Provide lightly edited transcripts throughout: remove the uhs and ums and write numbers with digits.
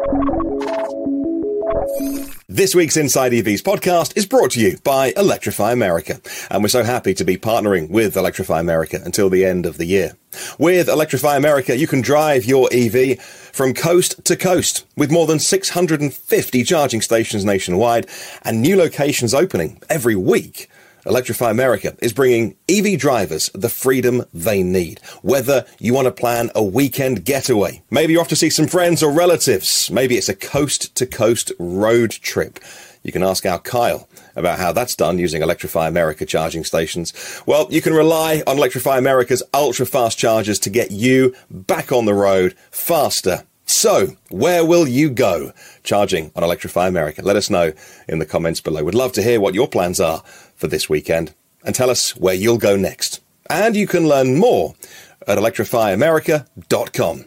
This week's Inside EVs podcast is brought to you by Electrify America, and we're so happy to be partnering with Electrify America until the end of the year. With Electrify America, you can drive your EV from coast to coast with more than 650 charging stations nationwide and new locations opening every week. Electrify America is bringing EV drivers the freedom they need. Whether you want to plan a weekend getaway, maybe you're off to see some friends or relatives, maybe it's a coast-to-coast road trip. You can ask our Kyle about how that's done using Electrify America charging stations. Well, you can rely on Electrify America's ultra-fast chargers to get you back on the road faster. So, where will you go charging on Electrify America? Let us know in the comments below. We'd love to hear what your plans are for this weekend and tell us where you'll go next. And you can learn more at electrifyamerica.com.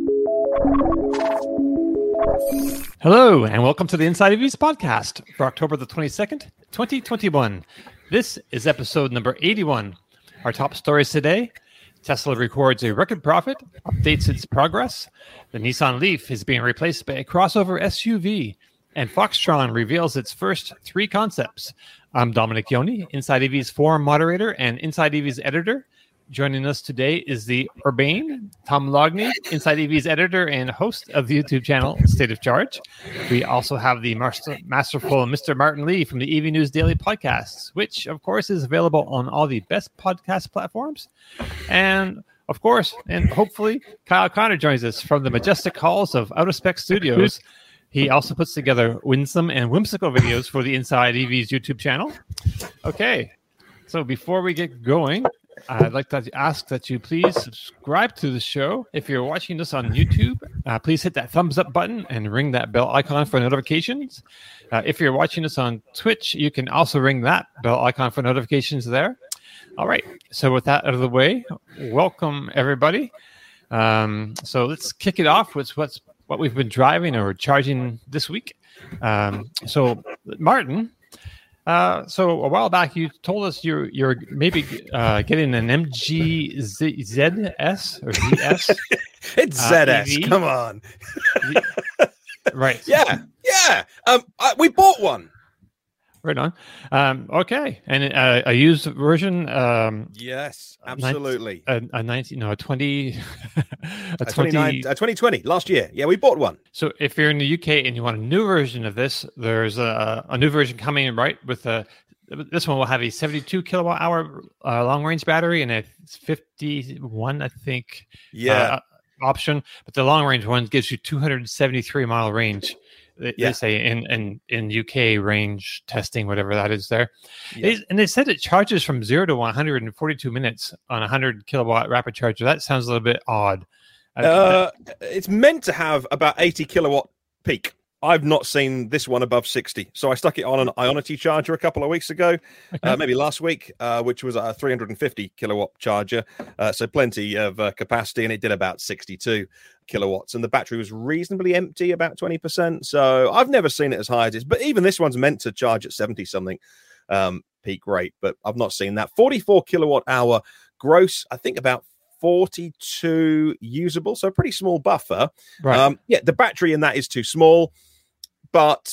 Hello, and welcome to the Inside EVs podcast for October the 22nd, 2021. This is episode number 81. Our top stories today: Tesla records a record profit, updates its progress, the Nissan Leaf is being replaced by a crossover SUV, and Foxtron reveals its first 3 concepts. I'm Dominic Yoni, Inside EV's forum moderator and Inside EV's editor. Joining us today is the urbane Tom Logney, Inside EV's editor and host of the YouTube channel State of Charge. We also have the masterful Mr. Martin Lee from the EV News Daily podcasts, which, of course, is available on all the best podcast platforms. And, of course, and hopefully, Kyle Connor joins us from the majestic halls of Out of Spec Studios. He also puts together winsome and whimsical videos for the Inside EV's YouTube channel. Okay, so before we get going, I'd like to ask that you please subscribe to the show. If you're watching this on YouTube, please hit that thumbs up button and ring that bell icon for notifications. If you're watching this on Twitch, you can also ring that bell icon for notifications there. All right. So with that out of the way, welcome everybody. So let's kick it off with what we've been driving or charging this week. So Martin, so a while back you told us you're maybe getting an MG-ZS or ZS. It's ZS. EV. Come on. Right. Yeah. We bought one. Right on. Okay, and a used version. Yes, absolutely. A 2020 2020 last year. Yeah, we bought one. So if you're in the UK and you want a new version of this, there's a new version coming, right? With this one will have a 72 kilowatt hour long range battery and a 51, I think, option. But the long range one gives you 273 mile range. They say in UK range testing, whatever that is there. Yeah. And they said it charges from 0 to 100 in 42 minutes on a 100 kilowatt rapid charger. That sounds a little bit odd. It's meant to have about 80 kilowatt peak. I've not seen this one above 60. So I stuck it on an Ionity charger a couple of weeks ago, maybe last week, which was a 350 kilowatt charger. So plenty of capacity, and it did about 62 kilowatts. And the battery was reasonably empty, about 20%. So I've never seen it as high as this. But even this one's meant to charge at 70 something peak rate. But I've not seen that. 44 kilowatt hour gross, I think about 42 usable. So a pretty small buffer. Right. The battery in that is too small. But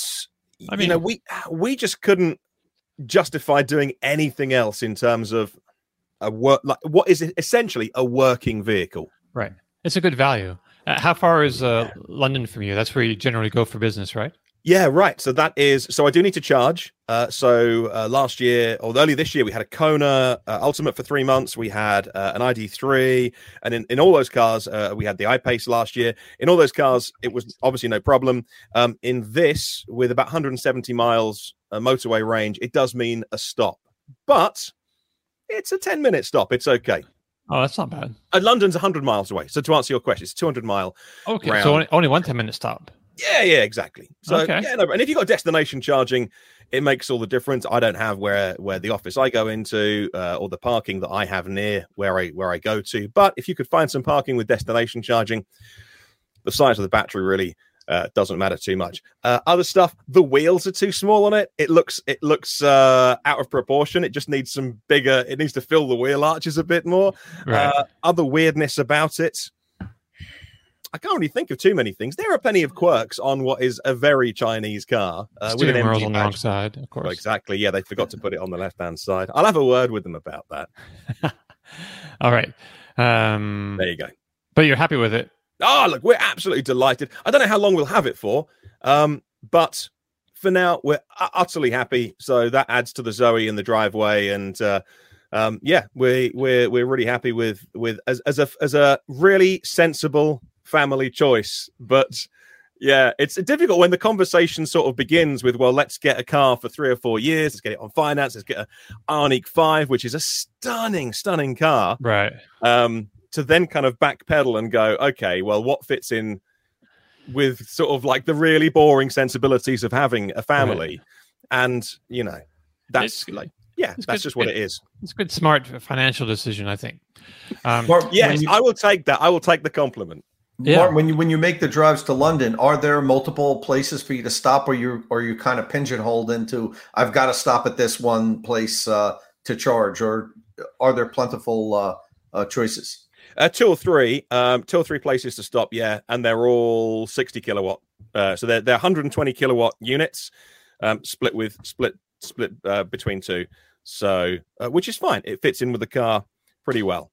we just couldn't justify doing anything else in terms of a work, like what is essentially a working vehicle. Right. It's a good value. How far is London from you? That's where you generally go for business, right? Yeah, right. So I do need to charge. Last year or early this year, we had a Kona Ultimate for 3 months. We had an ID3, and in all those cars, we had the I-Pace last year. In all those cars, it was obviously no problem. In this, with about 170 miles motorway range, it does mean a stop, but it's a 10-minute stop. It's okay. Oh, that's not bad. London's 100 miles away. So to answer your question, it's 200 mile. Okay, round. so only 1 10-minute stop. Yeah, exactly. So, okay. And if you've got destination charging, it makes all the difference. I don't have where the office I go into or the parking that I have near where I go to. But if you could find some parking with destination charging, the size of the battery really doesn't matter too much. Other stuff, the wheels are too small on it. It looks out of proportion. It just needs some bigger. It needs to fill the wheel arches a bit more. Right. Other weirdness about it. I can't really think of too many things. There are plenty of quirks on what is a very Chinese car. With an MG on the wrong side, of course. Well, exactly. Yeah, they forgot to put it on the left-hand side. I'll have a word with them about that. All right. There you go. But you're happy with it? Oh, look, we're absolutely delighted. I don't know how long we'll have it for, but for now, we're utterly happy. So that adds to the Zoe in the driveway, and we're really happy with as a really sensible family choice. But yeah, it's difficult when the conversation sort of begins with, well, let's get a car for 3 or 4 years. Let's get it on finance. Let's get a Ioniq 5, which is a stunning car. Right. To then kind of backpedal and go, okay, well, what fits in with sort of like the really boring sensibilities of having a family? Right. And, you know, that's just what it is. It's a good, smart financial decision, I think. Yes, I will take that. I will take the compliment. Yeah. Martin, when you make the drives to London, are there multiple places for you to stop, or you kind of pigeonholed into, I've got to stop at this one place to charge, or are there plentiful choices? 2 or 3 places to stop, yeah, and they're all 60 kilowatt. So they're 120 kilowatt units, split between 2. So which is fine. It fits in with the car pretty well.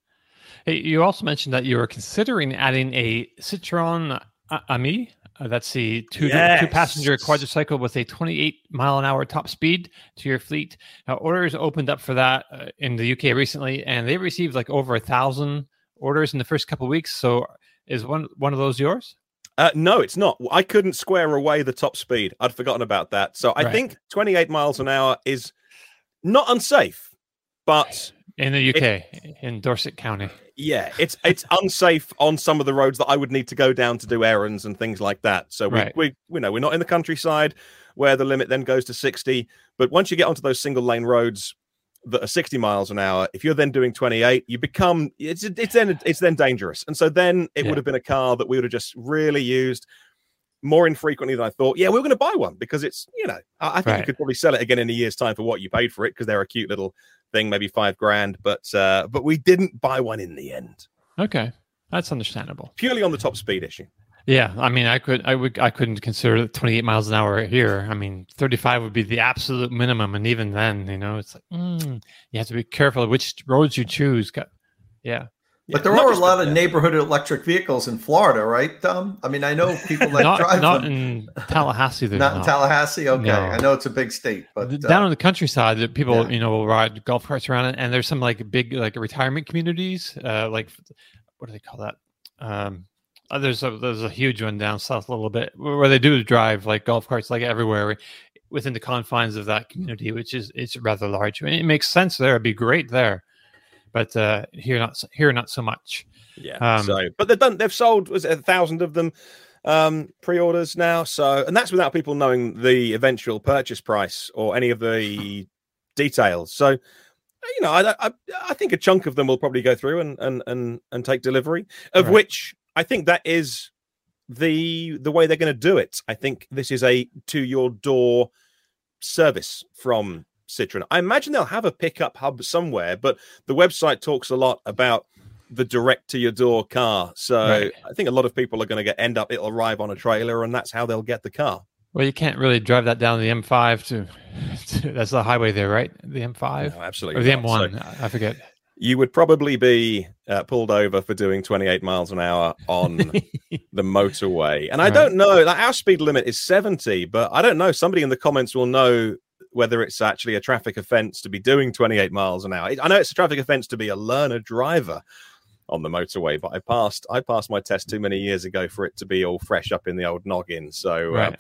Hey, you also mentioned that you were considering adding a Citroen Ami. That's the two-passenger quadricycle with a 28-mile-an-hour top speed to your fleet. Now, orders opened up for that in the UK recently, and they received like over 1,000 orders in the first couple of weeks. So is one of those yours? No, it's not. I couldn't square away the top speed. I'd forgotten about that. So I think 28 miles an hour is not unsafe, but... In the UK, in Dorset County. Yeah, it's unsafe on some of the roads that I would need to go down to do errands and things like that. So we know we're not in the countryside where the limit then goes to 60. But once you get onto those single lane roads that are 60 miles an hour, if you're then doing 28, you become it's then dangerous. And so then it would have been a car that we would have just really used more infrequently than I thought. Yeah, we were going to buy one because it's, you know, I think you could probably sell it again in a year's time for what you paid for it, because they're a cute little thing, maybe $5,000, but we didn't buy one in the end. Okay, that's understandable. Purely on the top speed issue. Yeah, I mean, I couldn't consider 28 miles an hour here. I mean, 35 would be the absolute minimum, and even then, you know, it's like you have to be careful which roads you choose. Yeah. But there are a lot of neighborhood electric vehicles in Florida, right, Tom? I mean, I know people that drive not them. In Tallahassee. Not in Tallahassee? Okay. No. I know it's a big state. But down in the countryside, people, will ride golf carts around it. And there's some like big like retirement communities, like, what do they call that? There's a huge one down south a little bit where they do drive like golf carts like everywhere within the confines of that community, which is it's rather large. I mean, it makes sense there. It'd be great there. But here not so much. Yeah. But they've sold 1,000 of them pre-orders now. So, and that's without people knowing the eventual purchase price or any of the details. So, you know, I think a chunk of them will probably go through and take delivery, of which I think that is the way they're going to do it. I think this is a to your door service from Citroen. I imagine they'll have a pickup hub somewhere, but the website talks a lot about the direct to your door car. So I think a lot of people are going to it'll arrive on a trailer, and that's how they'll get the car. Well, you can't really drive that down the M5 to that's the highway there, right? The M5? No, absolutely. Or the M1, so I forget. You would probably be pulled over for doing 28 miles an hour on the motorway. And I don't know, like, our speed limit is 70, but I don't know. Somebody in the comments will know whether it's actually a traffic offense to be doing 28 miles an hour. I know it's a traffic offense to be a learner driver on the motorway, but I passed my test too many years ago for it to be all fresh up in the old noggin. So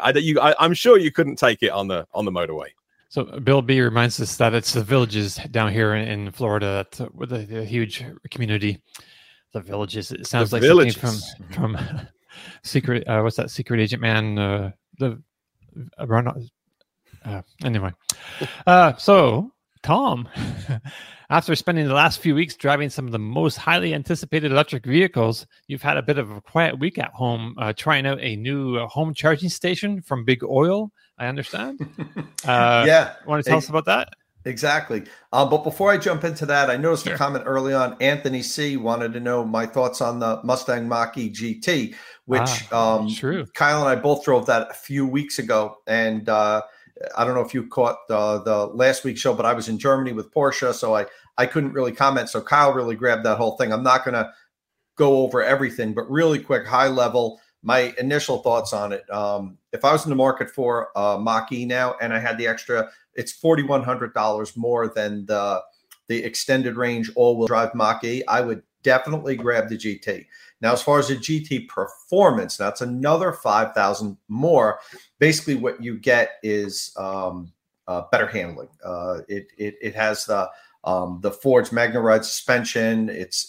I'm sure you couldn't take it on the motorway. So Bill B reminds us that it's the Villages down here in Florida with a huge community. The Villages. It sounds like something from Secret. What's that? Secret Agent Man. Anyway, so Tom, after spending the last few weeks driving some of the most highly anticipated electric vehicles, you've had a bit of a quiet week at home, trying out a new home charging station from Big Oil, I understand. Want to tell us about that? Exactly. But before I jump into that, I noticed a comment early on. Anthony C. wanted to know my thoughts on the Mustang Mach-E GT, which true. Kyle and I both drove that a few weeks ago. And I don't know if you caught the last week's show, but I was in Germany with Porsche, so I couldn't really comment. So Kyle really grabbed that whole thing. I'm not going to go over everything, but really quick, high level, my initial thoughts on it. If I was in the market for Mach-E now and I had the extra, it's $4,100 more than the extended range all-wheel drive Mach-E, I would definitely grab the GT. Now, as far as the GT performance, that's another $5,000 more. Basically, what you get is better handling. It has the Ford's MagneRide suspension.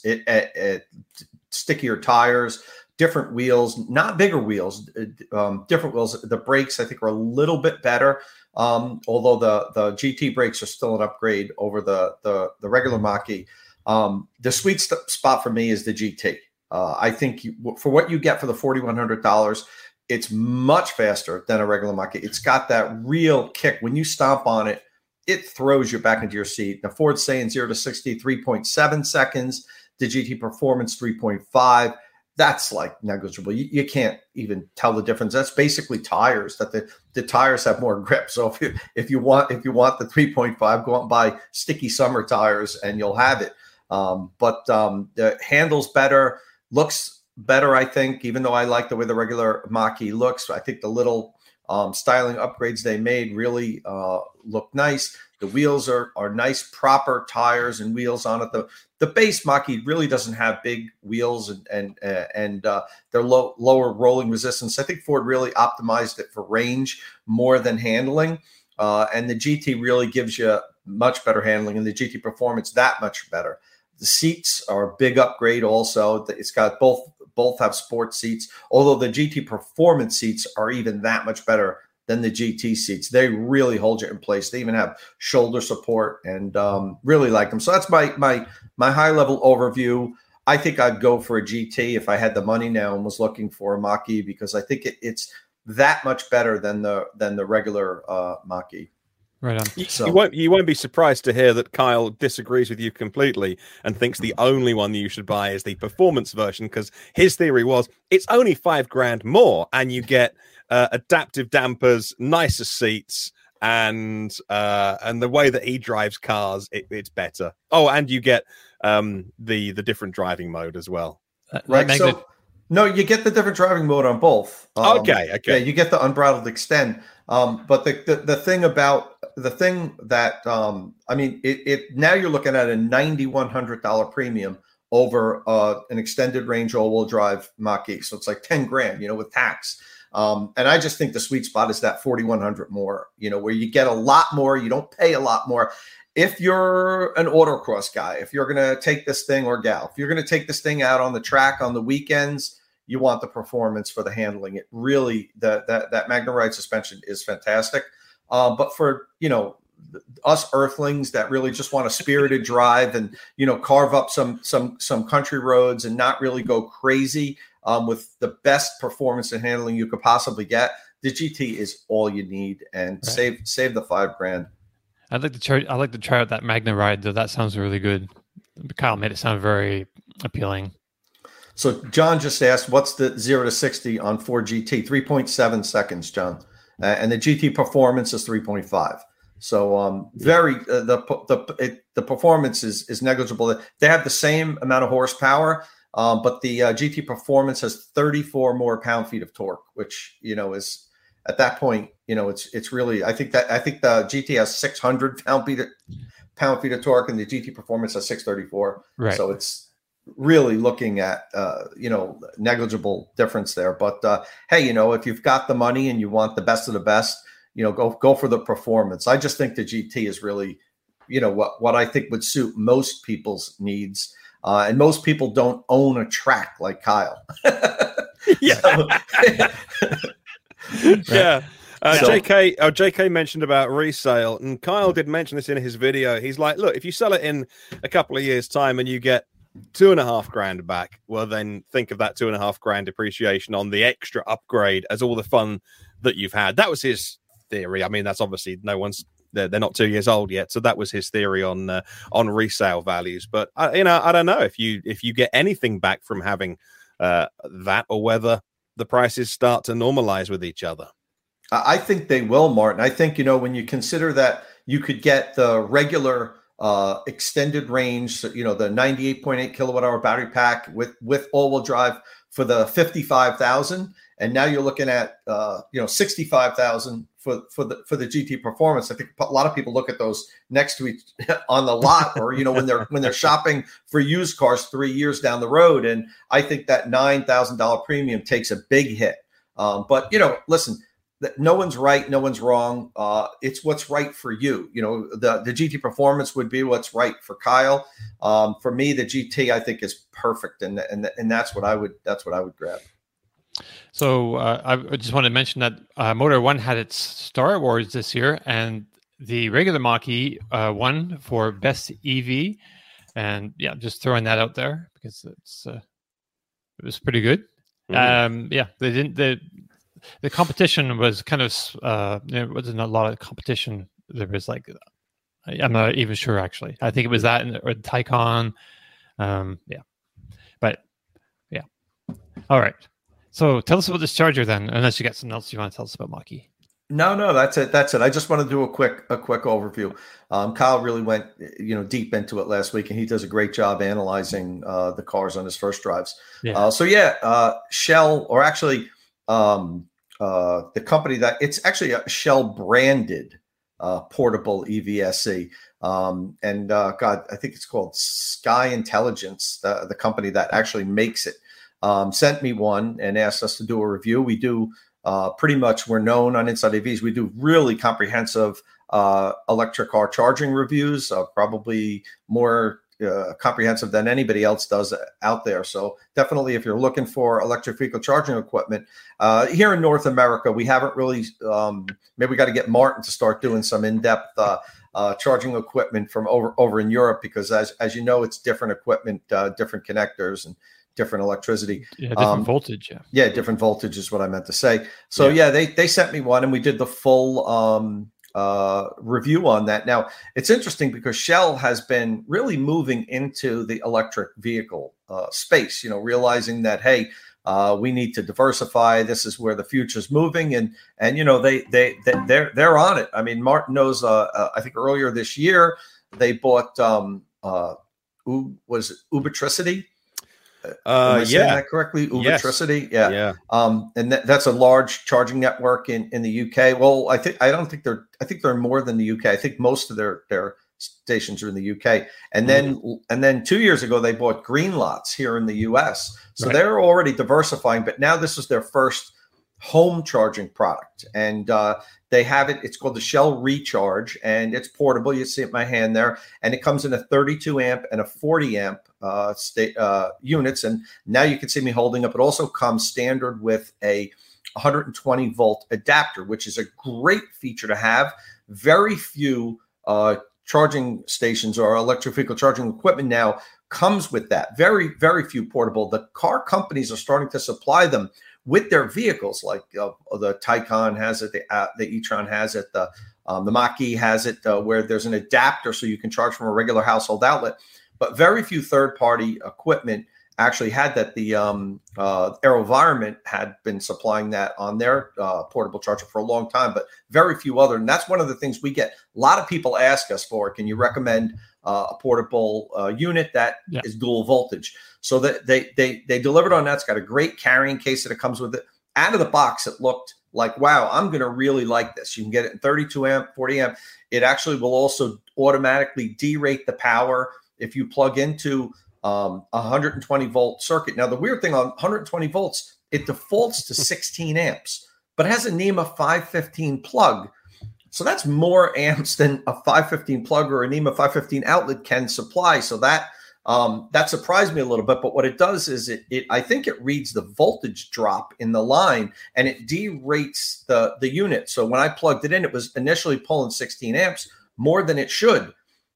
It stickier tires, different wheels, not bigger wheels, different wheels. The brakes, I think, are a little bit better. Although the GT brakes are still an upgrade over the regular Mach-E. The sweet spot for me is the GT. I think for what you get for the $4,100, it's much faster than a regular Mach-E. It's got that real kick. When you stomp on it, it throws you back into your seat. Now, Ford's saying 0 to 60, 3.7 seconds. The GT Performance, 3.5. That's like negligible. You can't even tell the difference. That's basically tires. That the tires have more grip. So if you want the 3.5, go out and buy sticky summer tires and you'll have it. But the handles better, looks better. I think, even though I like the way the regular Mach-E looks, I think the little styling upgrades they made really look nice. The wheels are nice, proper tires and wheels on it. The base Mach-E really doesn't have big wheels and they're lower rolling resistance. I think Ford really optimized it for range more than handling. And the GT really gives you much better handling, and the GT Performance that much better. The seats are a big upgrade also. It's got both have sports seats, although the GT Performance seats are even that much better than the GT seats. They really hold you in place. They even have shoulder support, and really like them. So that's my high level overview. I think I'd go for a GT if I had the money now and was looking for a Mach-E, because I think it's that much better than the regular Mach-E. Right on. So you won't be surprised to hear that Kyle disagrees with you completely and thinks the only one you should buy is the performance version, because his theory was it's only $5,000 more and you get adaptive dampers, nicer seats, and the way that he drives cars, it's better. Oh, and you get the different driving mode as well. Right. So no, you get the different driving mode on both. Okay. Yeah, you get the unbridled extend. But the thing that I mean, it now you're looking at a $9,100 premium over an extended range all-wheel drive Mach-E. So it's like $10,000, with tax. And I just think the sweet spot is that $4,100 more, where you get a lot more, you don't pay a lot more. If you're an autocross guy, if you're going to take this thing, or gal, if you're going to take this thing out on the track on the weekends, you want the performance for the handling. It really, that MagneRide suspension is fantastic. But for, us earthlings that really just want a spirited drive and, carve up some country roads and not really go crazy with the best performance and handling you could possibly get, the GT is all you need, and save the $5,000. I'd like to try out that MagneRide, though. That sounds really good. Kyle made it sound very appealing. So John just asked, what's the 0 to 60 on Ford GT? 3.7 seconds, John. And the GT Performance is 3.5. So the performance is negligible. They have the same amount of horsepower, but the GT Performance has 34 more pound-feet of torque, which is at that point, it's really, I think the GT has 600 pound-feet of torque, and the GT Performance has 634. Right. So it's really looking at negligible difference there. But hey, if you've got the money and you want the best of the best, go for the performance. I just think the GT is really, what I think would suit most people's needs. And most people don't own a track like Kyle. Yeah. Yeah. JK mentioned about resale, and Kyle did mention this in his video. He's like, look, if you sell it in a couple of years' time and you get $2,500 back, well, then think of that $2,500 depreciation on the extra upgrade as all the fun that you've had. That was his theory. I mean, that's obviously no one's they're not 2 years old yet. So that was his theory on resale values. But I don't know if you get anything back from having that, or whether the prices start to normalize with each other. I think they will, Martin. I think, when you consider that you could get the regular extended range, the 98.8 kilowatt hour battery pack with all-wheel drive for the 55,000, and now you're looking at 65,000 for the GT Performance. I think a lot of people look at those next to each on the lot, or when they're shopping for used cars 3 years down the road, and I think that $9,000 premium takes a big hit. But listen. No one's right, no one's wrong. It's what's right for you. The GT Performance would be what's right for Kyle. For me, the GT I think is perfect, and that's what I would grab. So I just want to mention that Motor One had its Star Awards this year, and the regular Mach-E won for best EV, and just throwing that out there because it was pretty good. They didn't. The competition was kind of, there wasn't a lot of competition. There was I'm not even sure, actually. I think it was that or Taycan. But yeah. All right. So tell us about this Charger then, unless you got something else you want to tell us about Mach-E. No, that's it. I just want to do a quick overview. Kyle really went, deep into it last week, and he does a great job analyzing the cars on his first drives. Shell, or actually, the company that it's actually a Shell branded portable EVSE. I think it's called Sky Intelligence, the company that actually makes it, sent me one and asked us to do a review. We do pretty much, we're known on Inside EVs. We do really comprehensive electric car charging reviews, probably more comprehensive than anybody else does out there. So definitely, if you're looking for electric vehicle charging equipment here in North America, we haven't really. Maybe we got to get Martin to start doing some in-depth charging equipment from over in Europe, because as you know, it's different equipment, different connectors, and different electricity. Different voltage. Different voltage is what I meant to say. So they sent me one, and we did the full review on that. Now, it's interesting because Shell has been really moving into the electric vehicle space, realizing that, hey, we need to diversify. This is where the future is moving. And they're on it. I mean, Martin knows, I think earlier this year, they bought, was it Ubitricity? Am I saying that correctly? Ubitricity, yes. And that's a large charging network in the UK. Well, I think they're more than the UK. I think most of their stations are in the UK. And then 2 years ago they bought Greenlots here in the US. So they're already diversifying, but now this is their first home charging product, and they have it. It's called the Shell Recharge, and it's portable. You see it in my hand there, and it comes in a 32 amp and a 40 amp units. And now you can see me holding up. It also comes standard with a 120 volt adapter, which is a great feature to have. Very few charging stations or electric vehicle charging equipment now comes with that. Very, very few portable. The car companies are starting to supply them with their vehicles, like the Taycan has it, the e-tron has it, the Mach-E has it, where there's an adapter so you can charge from a regular household outlet. But very few third-party equipment actually had that. The AeroVironment had been supplying that on their portable charger for a long time, but very few other. And that's one of the things we get. A lot of people ask us for, can you recommend a portable unit that is dual voltage? So that they delivered on that. It's got a great carrying case that it comes with it. Out of the box, it looked like, wow, I'm going to really like this. You can get it in 32 amp, 40 amp. It actually will also automatically derate the power if you plug into a 120 volt circuit. Now, the weird thing on 120 volts, it defaults to 16 amps, but it has a NEMA 515 plug. So that's more amps than a 515 plug or a NEMA 515 outlet can supply. So that surprised me a little bit. But what it does is I think it reads the voltage drop in the line and it derates the unit. So when I plugged it in, it was initially pulling 16 amps more than it should.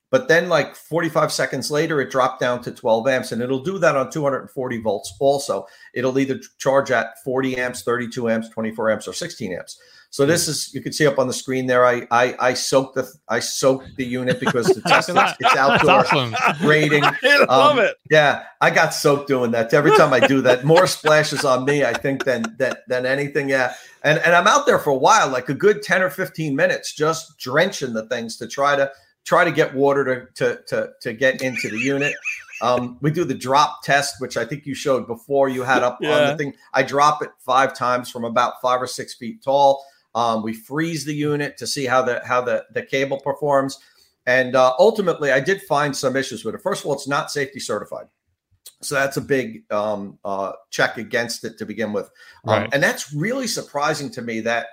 But then like 45 seconds later, it dropped down to 12 amps, and it'll do that on 240 volts also. It'll either charge at 40 amps, 32 amps, 24 amps, or 16 amps. So this is, you can see up on the screen there, I soaked the unit because to test it's outdoor rating. I love it. Yeah, I got soaked doing that. Every time I do that, more splashes on me, I think, than anything. Yeah. And I'm out there for a while, like a good 10 or 15 minutes, just drenching the things to try to get water to get into the unit. We do the drop test, which I think you showed before. You had up on the thing. I drop it 5 times from about 5 or 6 feet tall. We freeze the unit to see how the cable performs. And ultimately, I did find some issues with it. First of all, it's not safety certified. So that's a big check against it to begin with. Right. And that's really surprising to me that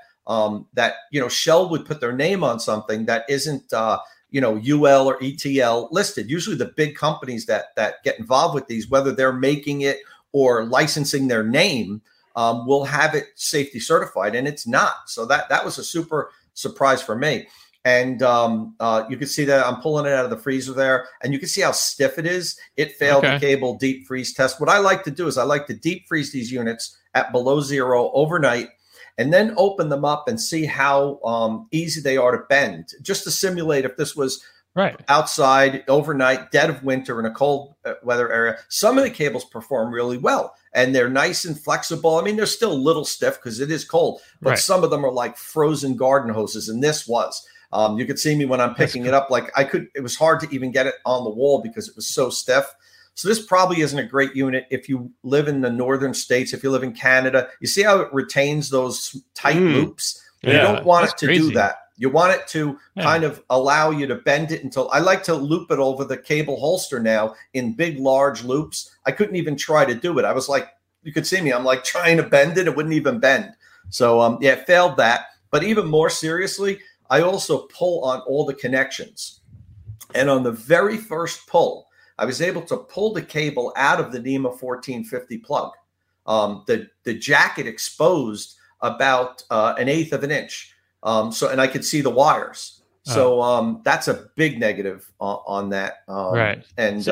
Shell would put their name on something that isn't UL or ETL listed. Usually the big companies that get involved with these, whether they're making it or licensing their name, will have it safety certified, and it's not. So that was a super surprise for me. And you can see that I'm pulling it out of the freezer there, and you can see how stiff it is. It failed the cable deep freeze test. What I like to do is I like to deep freeze these units at below zero overnight, and then open them up and see how easy they are to bend, just to simulate if this was outside overnight, dead of winter in a cold weather area. Some of the cables perform really well, and they're nice and flexible. I mean, they're still a little stiff because it is cold, but some of them are like frozen garden hoses, and this was. You could see me when I'm picking it up. Like it was hard to even get it on the wall because it was so stiff. So this probably isn't a great unit if you live in the northern states. If you live in Canada, you see how it retains those tight loops? You don't want it to do that. You want it to kind of allow you to bend it until I like to loop it over the cable holster now in big, large loops. I couldn't even try to do it. I was like, you could see me. I'm like trying to bend it. It wouldn't even bend. So, it failed that. But even more seriously, I also pull on all the connections. And on the very first pull, I was able to pull the cable out of the NEMA 1450 plug. The jacket exposed about 1/8 of an inch. And I could see the wires. So that's a big negative on that. And,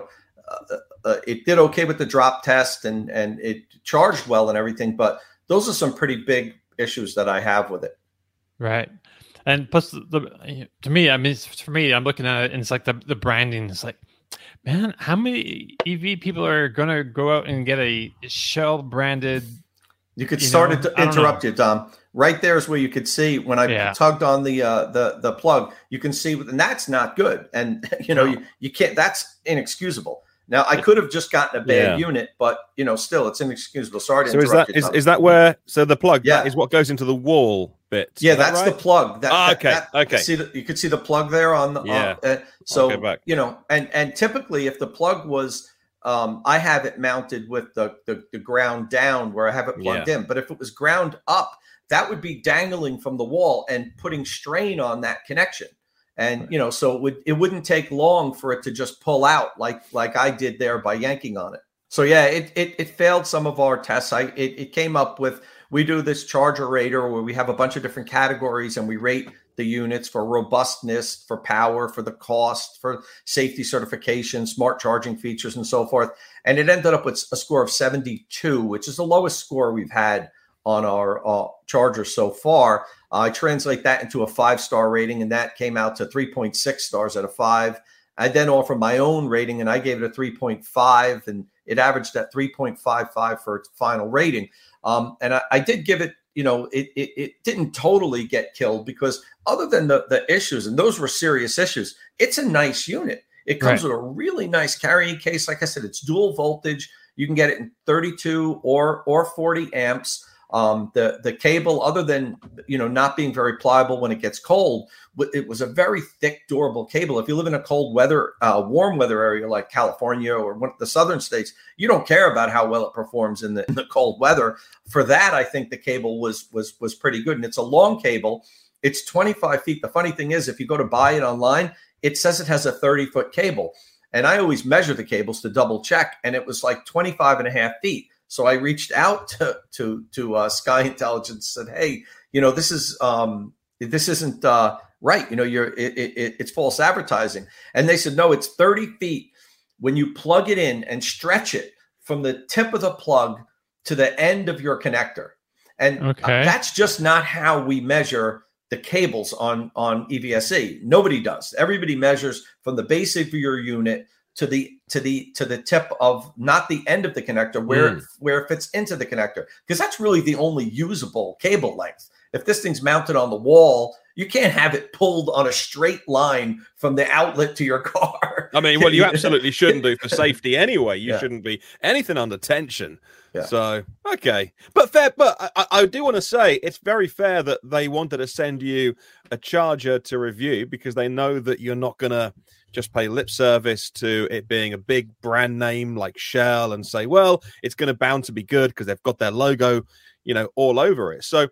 it did okay with the drop test and it charged well and everything. But those are some pretty big issues that I have with it. Right. And plus, to me, I mean, for me, I'm looking at it and it's like the branding. It's like, man, how many EV people are going to go out and get a Shell branded? You could start to interrupt you, Dom. Right there is where you could see when I tugged on the plug, you can see, and that's not good. And, you can't, that's inexcusable. Now, I could have just gotten a bad unit, but, still, it's inexcusable. Sorry to interrupt you, Tom. Is that where, so the plug, that is what goes into the wall bit? Yeah, that's right? The plug. Okay. You could see the plug there on the, and typically if the plug was, I have it mounted with the ground down where I have it plugged in. But if it was ground up, that would be dangling from the wall and putting strain on that connection. And, so it wouldn't take long for it to just pull out like I did there by yanking on it. So, it failed some of our tests. It came up with, we do this charger rater where we have a bunch of different categories and we rate the units for robustness, for power, for the cost, for safety certification, smart charging features, and so forth. And it ended up with a score of 72, which is the lowest score we've had on our charger so far. I translate that into a 5-star rating, and that came out to 3.6 stars out of 5. I then offer my own rating, and I gave it a 3.5, and it averaged at 3.55 for its final rating. And I did give it, it didn't totally get killed because other than the issues, and those were serious issues, it's a nice unit. It comes with a really nice carrying case. Like I said, it's dual voltage. You can get it in 32 or 40 amps. The cable, other than, not being very pliable when it gets cold, it was a very thick, durable cable. If you live in a cold weather, warm weather area like California or one of the southern states, you don't care about how well it performs in the cold weather. For that, I think the cable was pretty good. And it's a long cable. It's 25 feet. The funny thing is, if you go to buy it online, it says it has a 30-foot cable. And I always measure the cables to double check. And it was like 25.5 feet. So I reached out to Sky Intelligence and said, hey, this isn't right. It's false advertising. And they said, no, it's 30 feet when you plug it in and stretch it from the tip of the plug to the end of your connector. And that's just not how we measure the cables on EVSE. Nobody does. Everybody measures from the base of your unit to the tip of, not the end of the connector, where it fits into the connector, because that's really the only usable cable length. If this thing's mounted on the wall, you can't have it pulled on a straight line from the outlet to your car. I mean, well, you absolutely shouldn't do for safety anyway. You shouldn't be anything under tension. Yeah. So, okay. But fair, but I do want to say it's very fair that they wanted to send you a charger to review, because they know that you're not going to just pay lip service to it being a big brand name like Shell and say, well, it's going to bound to be good because they've got their logo, all over it. So,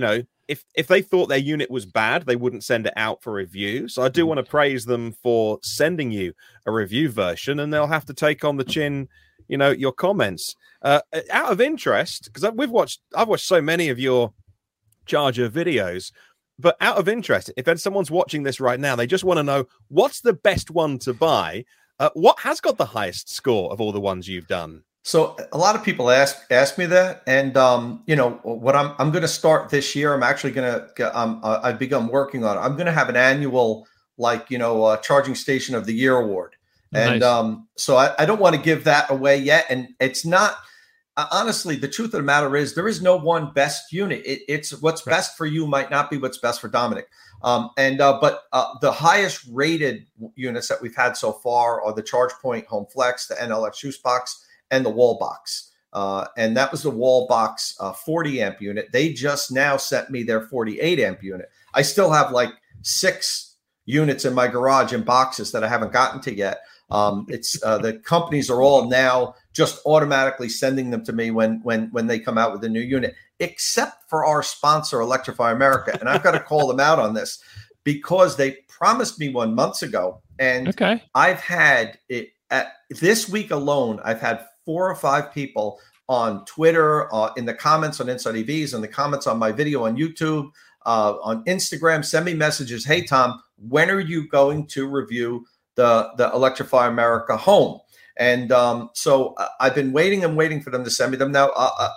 if they thought their unit was bad, they wouldn't send it out for review. So I do want to praise them for sending you a review version, and they'll have to take on the chin, your comments. Out of interest, because I've watched so many of your charger videos, but out of interest, if someone's watching this right now, they just want to know what's the best one to buy. What has got the highest score of all the ones you've done? So a lot of people ask me that, and what I'm going to start this year. I'm actually going to I've begun working on it. I'm going to have an annual charging station of the year award, and nice. So I don't want to give that away yet. And it's not honestly, the truth of the matter is there is no one best unit. It's what's best for you might not be what's best for Dominic. But the highest rated units that we've had so far are the ChargePoint Home Flex, the NLX Juice Box, and the Wall Box. And that was the Wall Box 40 amp unit. They just now sent me their 48 amp unit. I still have like 6 units in my garage in boxes that I haven't gotten to yet. It's the companies are all now just automatically sending them to me when they come out with a new unit, except for our sponsor, Electrify America. And I've got to call them out on this because they promised me 1 month ago. And I've had it this week alone. I've had 4 or 5 people on Twitter, in the comments on Inside EVs, and the comments on my video on YouTube, on Instagram, send me messages. Hey, Tom, when are you going to review the Electrify America Home? And so I've been waiting for them to send me them. Now,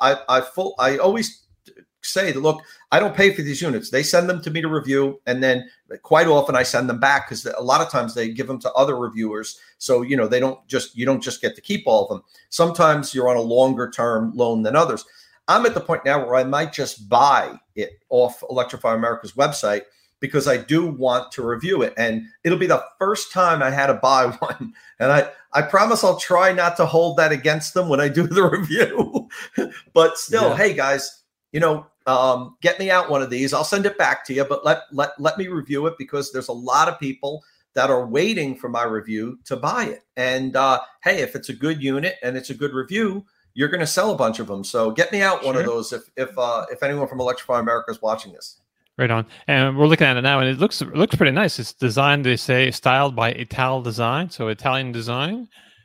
I always say, look, I don't pay for these units. They send them to me to review, and then quite often I send them back because a lot of times they give them to other reviewers. So you don't just get to keep all of them. Sometimes you're on a longer term loan than others. I'm at the point now where I might just buy it off Electrify America's website because I do want to review it, and it'll be the first time I had to buy one. And I promise I'll try not to hold that against them when I do the review. But still, Hey guys, get me out one of these. I'll send it back to you, but let me review it because there's a lot of people that are waiting for my review to buy it. And hey, if it's a good unit and it's a good review, you're going to sell a bunch of them. So get me out one of those if anyone from Electrify America is watching this. Right on. And we're looking at it now, and it looks pretty nice. It's designed, they say, styled by Ital Design, so Italian design,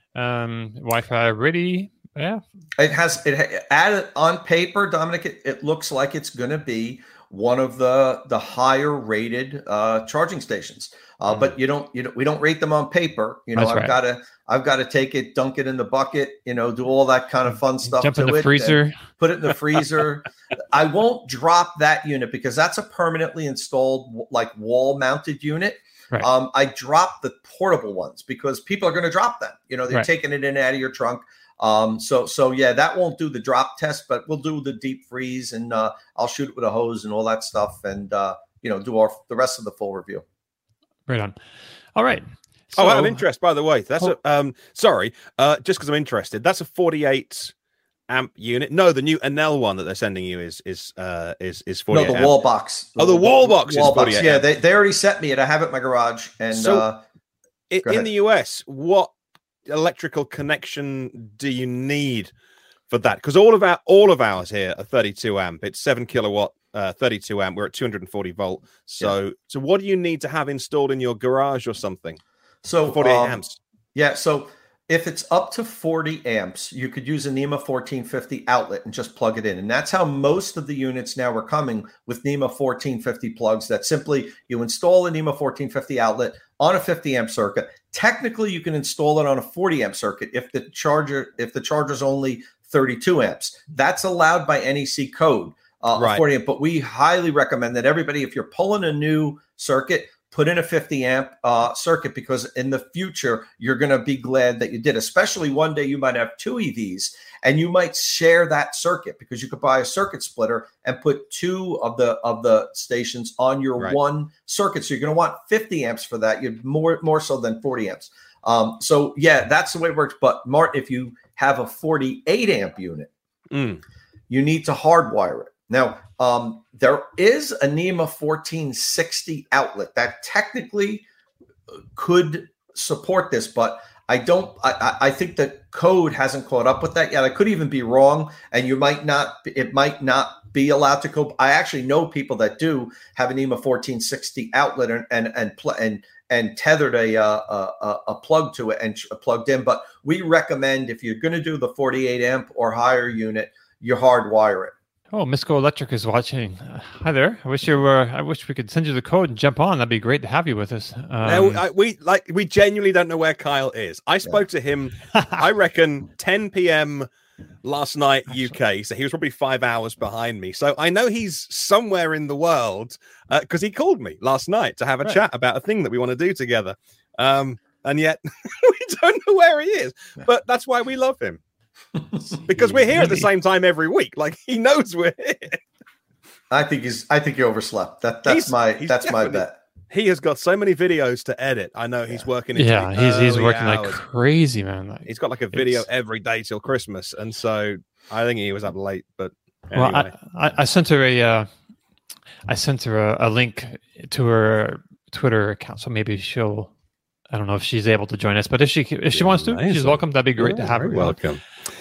Wi-Fi ready. Yeah, it added on paper, Dominic. It looks like it's going to be one of the higher rated charging stations. But we don't rate them on paper. I've got to take it, dunk it in the bucket, do all that kind of fun stuff. Jump in the freezer. Put it in the freezer. I won't drop that unit because that's a permanently installed, like wall mounted unit. Right. I drop the portable ones because people are going to drop them. They're taking it in and out of your trunk. So that won't do the drop test, but we'll do the deep freeze, and I'll shoot it with a hose and all that stuff, and do the rest of the full review. Right on. All right. So, out of interest, by the way, that's just because I'm interested. That's a 48 amp unit. No, the new Enel one that they're sending you is 48. No, the Wall Box. The Wall Box is 48. Yeah, they already sent me it. I have it in my garage. And so in the US, what electrical connection do you need for that? Because all of ours here are 32 amp. It's 7 kilowatt. 32 amp. We're at 240 volt. So what do you need to have installed in your garage or something? So 48 amps. Yeah. So If it's up to 40 amps, you could use a NEMA 1450 outlet and just plug it in. And that's how most of the units now are coming with NEMA 1450 plugs, that simply you install a NEMA 1450 outlet on a 50 amp circuit. Technically, you can install it on a 40 amp circuit if the charger's only 32 amps. That's allowed by NEC code, Right. 40 amp. But we highly recommend that everybody, if you're pulling a new circuit, put in a 50 amp circuit, because in the future, you're going to be glad that you did, especially one day you might have two EVs and you might share that circuit, because you could buy a circuit splitter and put two of the stations on your one circuit. So you're going to want 50 amps for that. You'd more so than 40 amps. So yeah, that's the way it works. But Martin, if you have a 48 amp unit, you need to hardwire it. Now, there is a NEMA 1460 outlet that technically could support this, but I think the code hasn't caught up with that yet. I could even be wrong, and it might not be allowed to go. I actually know people that do have a NEMA 1460 outlet and tethered a plug to it and plugged in. But we recommend, if you're going to do the 48 amp or higher unit, you hardwire it. Oh, Misco Electric is watching. Hi there. I wish we could send you the code and jump on. That'd be great to have you with us. We genuinely don't know where Kyle is. I spoke to him, I reckon 10 p.m. last night UK. So he was probably 5 hours behind me. So I know he's somewhere in the world, because he called me last night to have a chat about a thing that we want to do together. And yet we don't know where he is. But that's why we love him. Because we're here at the same time every week. Like, he knows we're here. I think he overslept. That's my bet. He has got so many videos to edit. I know he's working. He's working hours. Like crazy, man. He's got like a video every day till Christmas, and so I think he was up late. But anyway. Well, I sent her a link to her Twitter account, so maybe she'll. I don't know if she's able to join us, but if she wants to, she's welcome. That'd be great to have her. Welcome.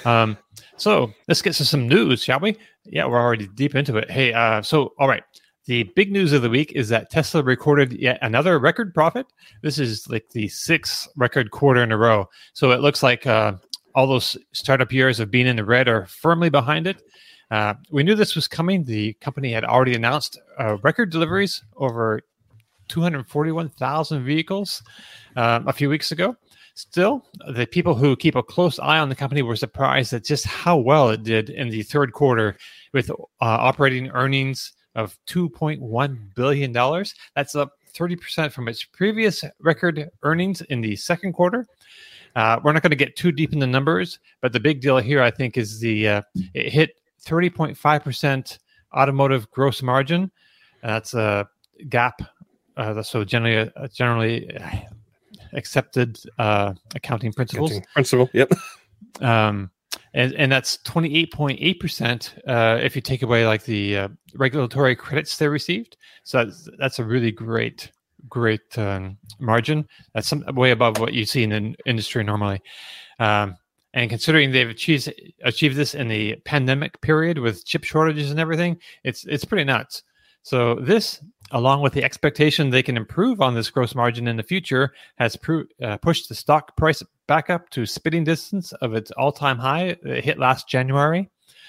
So let's get to some news, shall we? Yeah, we're already deep into it. Hey, all right. The big news of the week is that Tesla recorded yet another record profit. This is like the 6th record quarter in a row. So it looks like all those startup years of being in the red are firmly behind it. We knew this was coming. The company had already announced record deliveries over 241,000 vehicles a few weeks ago. Still, the people who keep a close eye on the company were surprised at just how well it did in the third quarter, with operating earnings of $2.1 billion. That's up 30% from its previous record earnings in the second quarter. We're not going to get too deep in the numbers, but the big deal here, I think, is it hit 30.5% automotive gross margin. That's a gap. So generally accepted accounting principles. Yep. And that's 28.8% if you take away like the regulatory credits they received. So that's a really great margin. That's way above what you see in the industry normally. And considering they've achieved this in the pandemic period with chip shortages and everything, it's pretty nuts. So this, along with the expectation they can improve on this gross margin in the future, has pushed the stock price back up to spitting distance of its all-time high. It hit last January.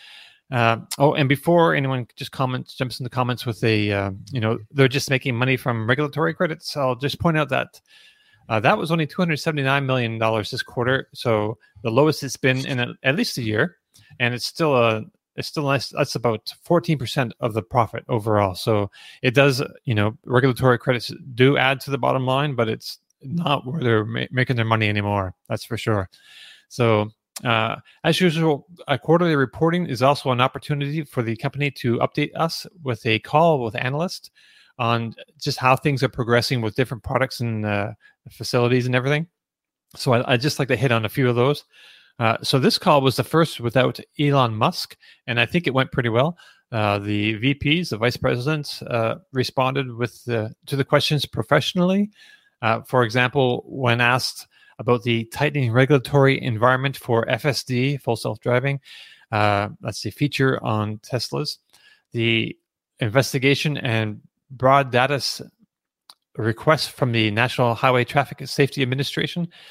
And before anyone jumps in the comments with they're just making money from regulatory credits, I'll just point out that that was only $279 million this quarter, so the lowest it's been in at least a year, and it's still nice. That's about 14% of the profit overall. So it does, regulatory credits do add to the bottom line, but it's not where they're making their money anymore. That's for sure. So as usual, quarterly reporting is also an opportunity for the company to update us with a call with analysts on just how things are progressing with different products and facilities and everything. So I'd just like to hit on a few of those. So this call was the first without Elon Musk, and I think it went pretty well. The VPs, the vice presidents, responded to the questions professionally. For example, when asked about the tightening regulatory environment for FSD, full self-driving, that's the feature on Teslas, the investigation and broad data requests from the National Highway Traffic Safety Administration,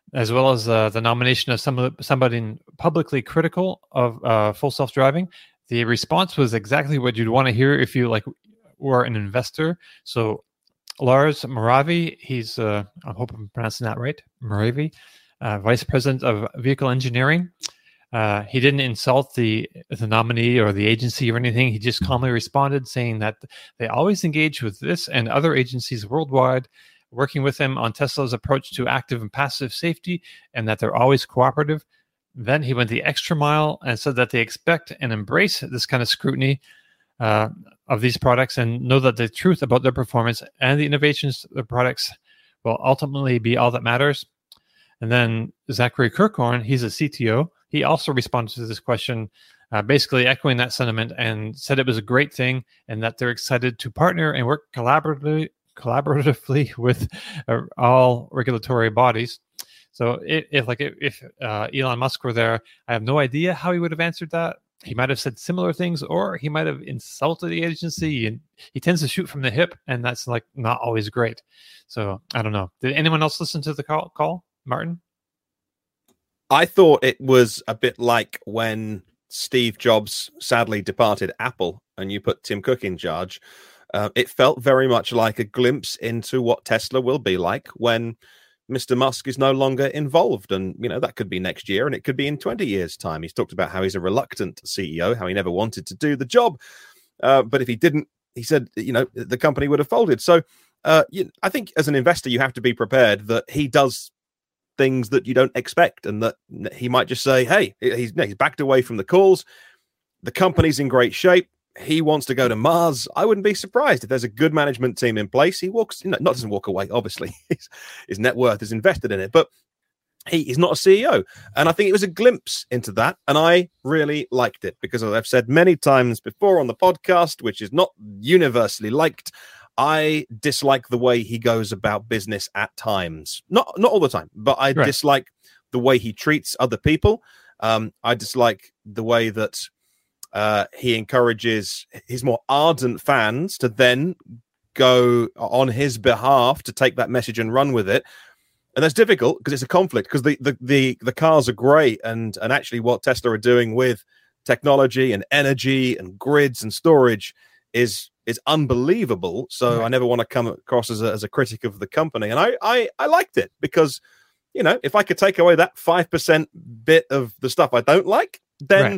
as well as the nomination of somebody publicly critical of full self-driving. The response was exactly what you'd want to hear if you were an investor. So Lars Moravy, he's I hope I'm pronouncing that right, Moravy, vice president of vehicle engineering. He didn't insult the nominee or the agency or anything. He just calmly responded, saying that they always engage with this and other agencies worldwide, working with them on Tesla's approach to active and passive safety, and that they're always cooperative. Then he went the extra mile and said that they expect and embrace this kind of scrutiny of these products and know that the truth about their performance and the innovations of the products will ultimately be all that matters. And then Zachary Kirkhorn, he's a CTO. He also responded to this question, basically echoing that sentiment, and said it was a great thing and that they're excited to partner and work collaboratively with all regulatory bodies. So if Elon Musk were there, I have no idea how he would have answered that. He might have said similar things, or he might have insulted the agency. And he tends to shoot from the hip, and that's not always great. So I don't know. Did anyone else listen to the call, Martin? I thought it was a bit like when Steve Jobs sadly departed Apple and you put Tim Cook in charge. It felt very much like a glimpse into what Tesla will be like when Mr. Musk is no longer involved. And, that could be next year and it could be in 20 years' time. He's talked about how he's a reluctant CEO, how he never wanted to do the job. But if he didn't, he said, the company would have folded. So I think as an investor, you have to be prepared that he does things that you don't expect and that he might just say, hey, he's backed away from the calls. The company's in great shape. He wants to go to Mars. I wouldn't be surprised if there's a good management team in place. He walks, doesn't walk away, obviously. His net worth is invested in it, but he's not a CEO. And I think it was a glimpse into that. And I really liked it because, as I've said many times before on the podcast, which is not universally liked, I dislike the way he goes about business at times. Not all the time, but I dislike the way he treats other people. I dislike the way that he encourages his more ardent fans to then go on his behalf to take that message and run with it. And that's difficult because it's a conflict, because the cars are great. And actually what Tesla are doing with technology and energy and grids and storage is unbelievable. So I never want to come across as a critic of the company. And I liked it because, if I could take away that 5% bit of the stuff I don't like, then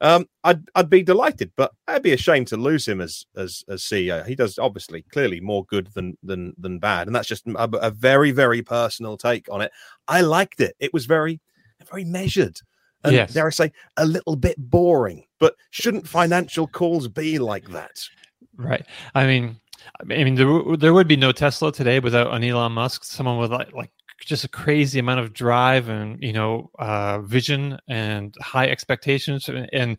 I'd be delighted. But I'd be ashamed to lose him as CEO. He does obviously clearly more good than bad. And that's just a very, very personal take on it. I liked it. It was very, very measured. And dare I say, a little bit boring. But shouldn't financial calls be like that? Right. I mean, there would be no Tesla today without an Elon Musk, someone with like just a crazy amount of drive and vision and high expectations and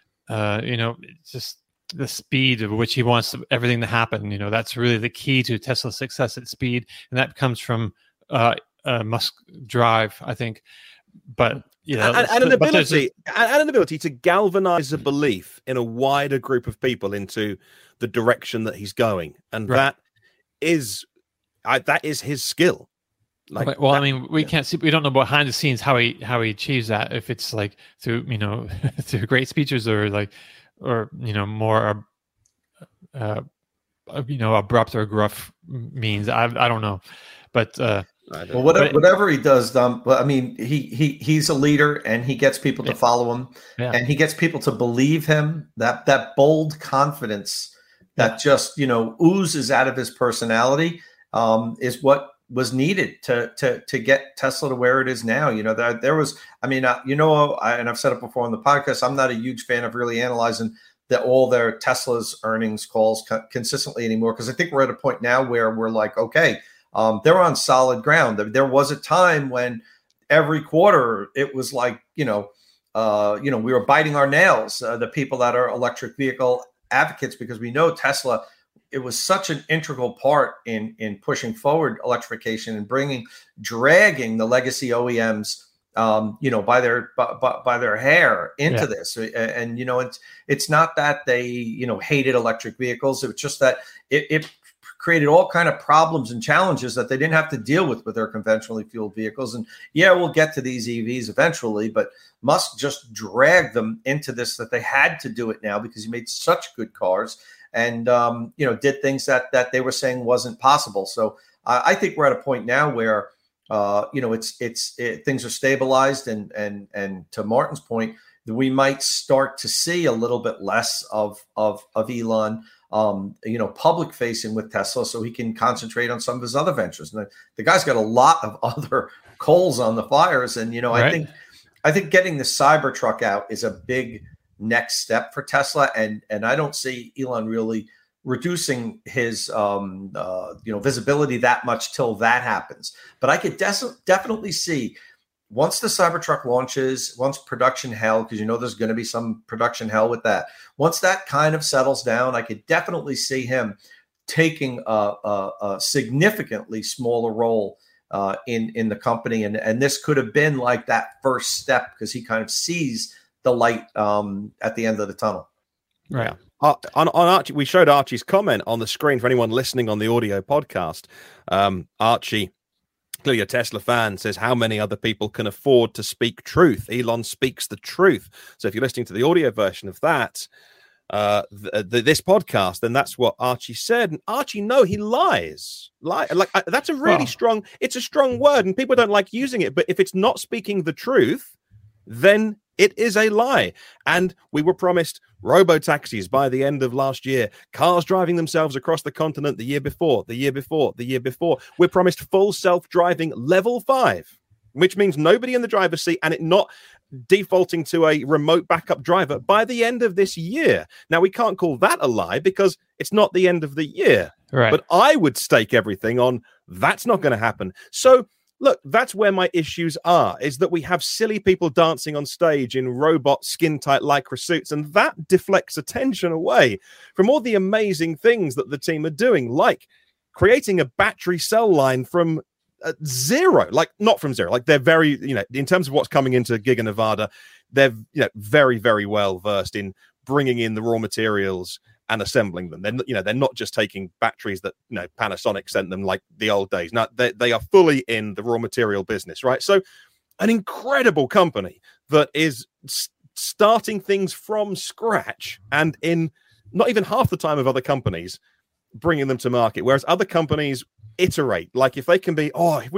just the speed of which he wants everything to happen. That's really the key to Tesla's success at speed, and that comes from Musk drive, I think. But and an ability to galvanize a belief in a wider group of people into the direction that he's going, and that is his skill. We can't see. We don't know behind the scenes how he achieves that. If it's like through through great speeches or more abrupt or gruff means. I don't know, but. Whatever he does, he's a leader and he gets people to follow him, and he gets people to believe him. That bold confidence that just oozes out of his personality is what was needed to get Tesla to where it is now. There was, and I've said it before on the podcast, I'm not a huge fan of really analyzing all their Tesla's earnings calls consistently anymore, because I think we're at a point now where we're like, okay. They're on solid ground. There was a time when every quarter it was like, we were biting our nails, the people that are electric vehicle advocates, because we know Tesla, it was such an integral part in pushing forward electrification and dragging the legacy OEMs, by their hair into this. And, it's not that they, hated electric vehicles. It was just that it created all kind of problems and challenges that they didn't have to deal with their conventionally fueled vehicles. And yeah, we'll get to these EVs eventually, but Musk just dragged them into this, that they had to do it now because he made such good cars and, did things that they were saying wasn't possible. So I think we're at a point now where, things are stabilized and to Martin's point, we might start to see a little bit less of Elon, public facing with Tesla, so he can concentrate on some of his other ventures. And the guy's got a lot of other coals on the fires. And, right. I think getting the Cybertruck out is a big next step for Tesla. And I don't see Elon really reducing his visibility that much till that happens. But I could definitely see once the Cybertruck launches, once production hell, because there's going to be some production hell with that. Once that kind of settles down, I could definitely see him taking a significantly smaller role in the company. And this could have been like that first step because he kind of sees the light at the end of the tunnel. Right. On Archie, we showed Archie's comment on the screen for anyone listening on the audio podcast. Archie, clearly a Tesla fan, says how many other people can afford to speak truth? Elon speaks the truth. So if you're listening to the audio version of that, this podcast, then that's what Archie said. And Archie, no, he lies. That's a really strong. It's a strong word, and people don't like using it. But if it's not speaking the truth, then it is a lie. And we were promised robo-taxis by the end of last year, cars driving themselves across the continent the year before. We're promised full self-driving level 5, which means nobody in the driver's seat and it not defaulting to a remote backup driver by the end of this year. Now, we can't call that a lie because it's not the end of the year. Right. But I would stake everything on that's not going to happen. So look, that's where my issues are, is that we have silly people dancing on stage in robot skin-tight lycra suits, and that deflects attention away from all the amazing things that the team are doing, like creating a battery cell line from zero, like not from zero, like they're very, in terms of what's coming into Giga Nevada, they're, very, very well versed in bringing in the raw materials and assembling them. They're not just taking batteries that Panasonic sent them like the old days. Now they are fully in the raw material business, right? So an incredible company that is starting things from scratch and in not even half the time of other companies bringing them to market, whereas other companies iterate. Like if we could be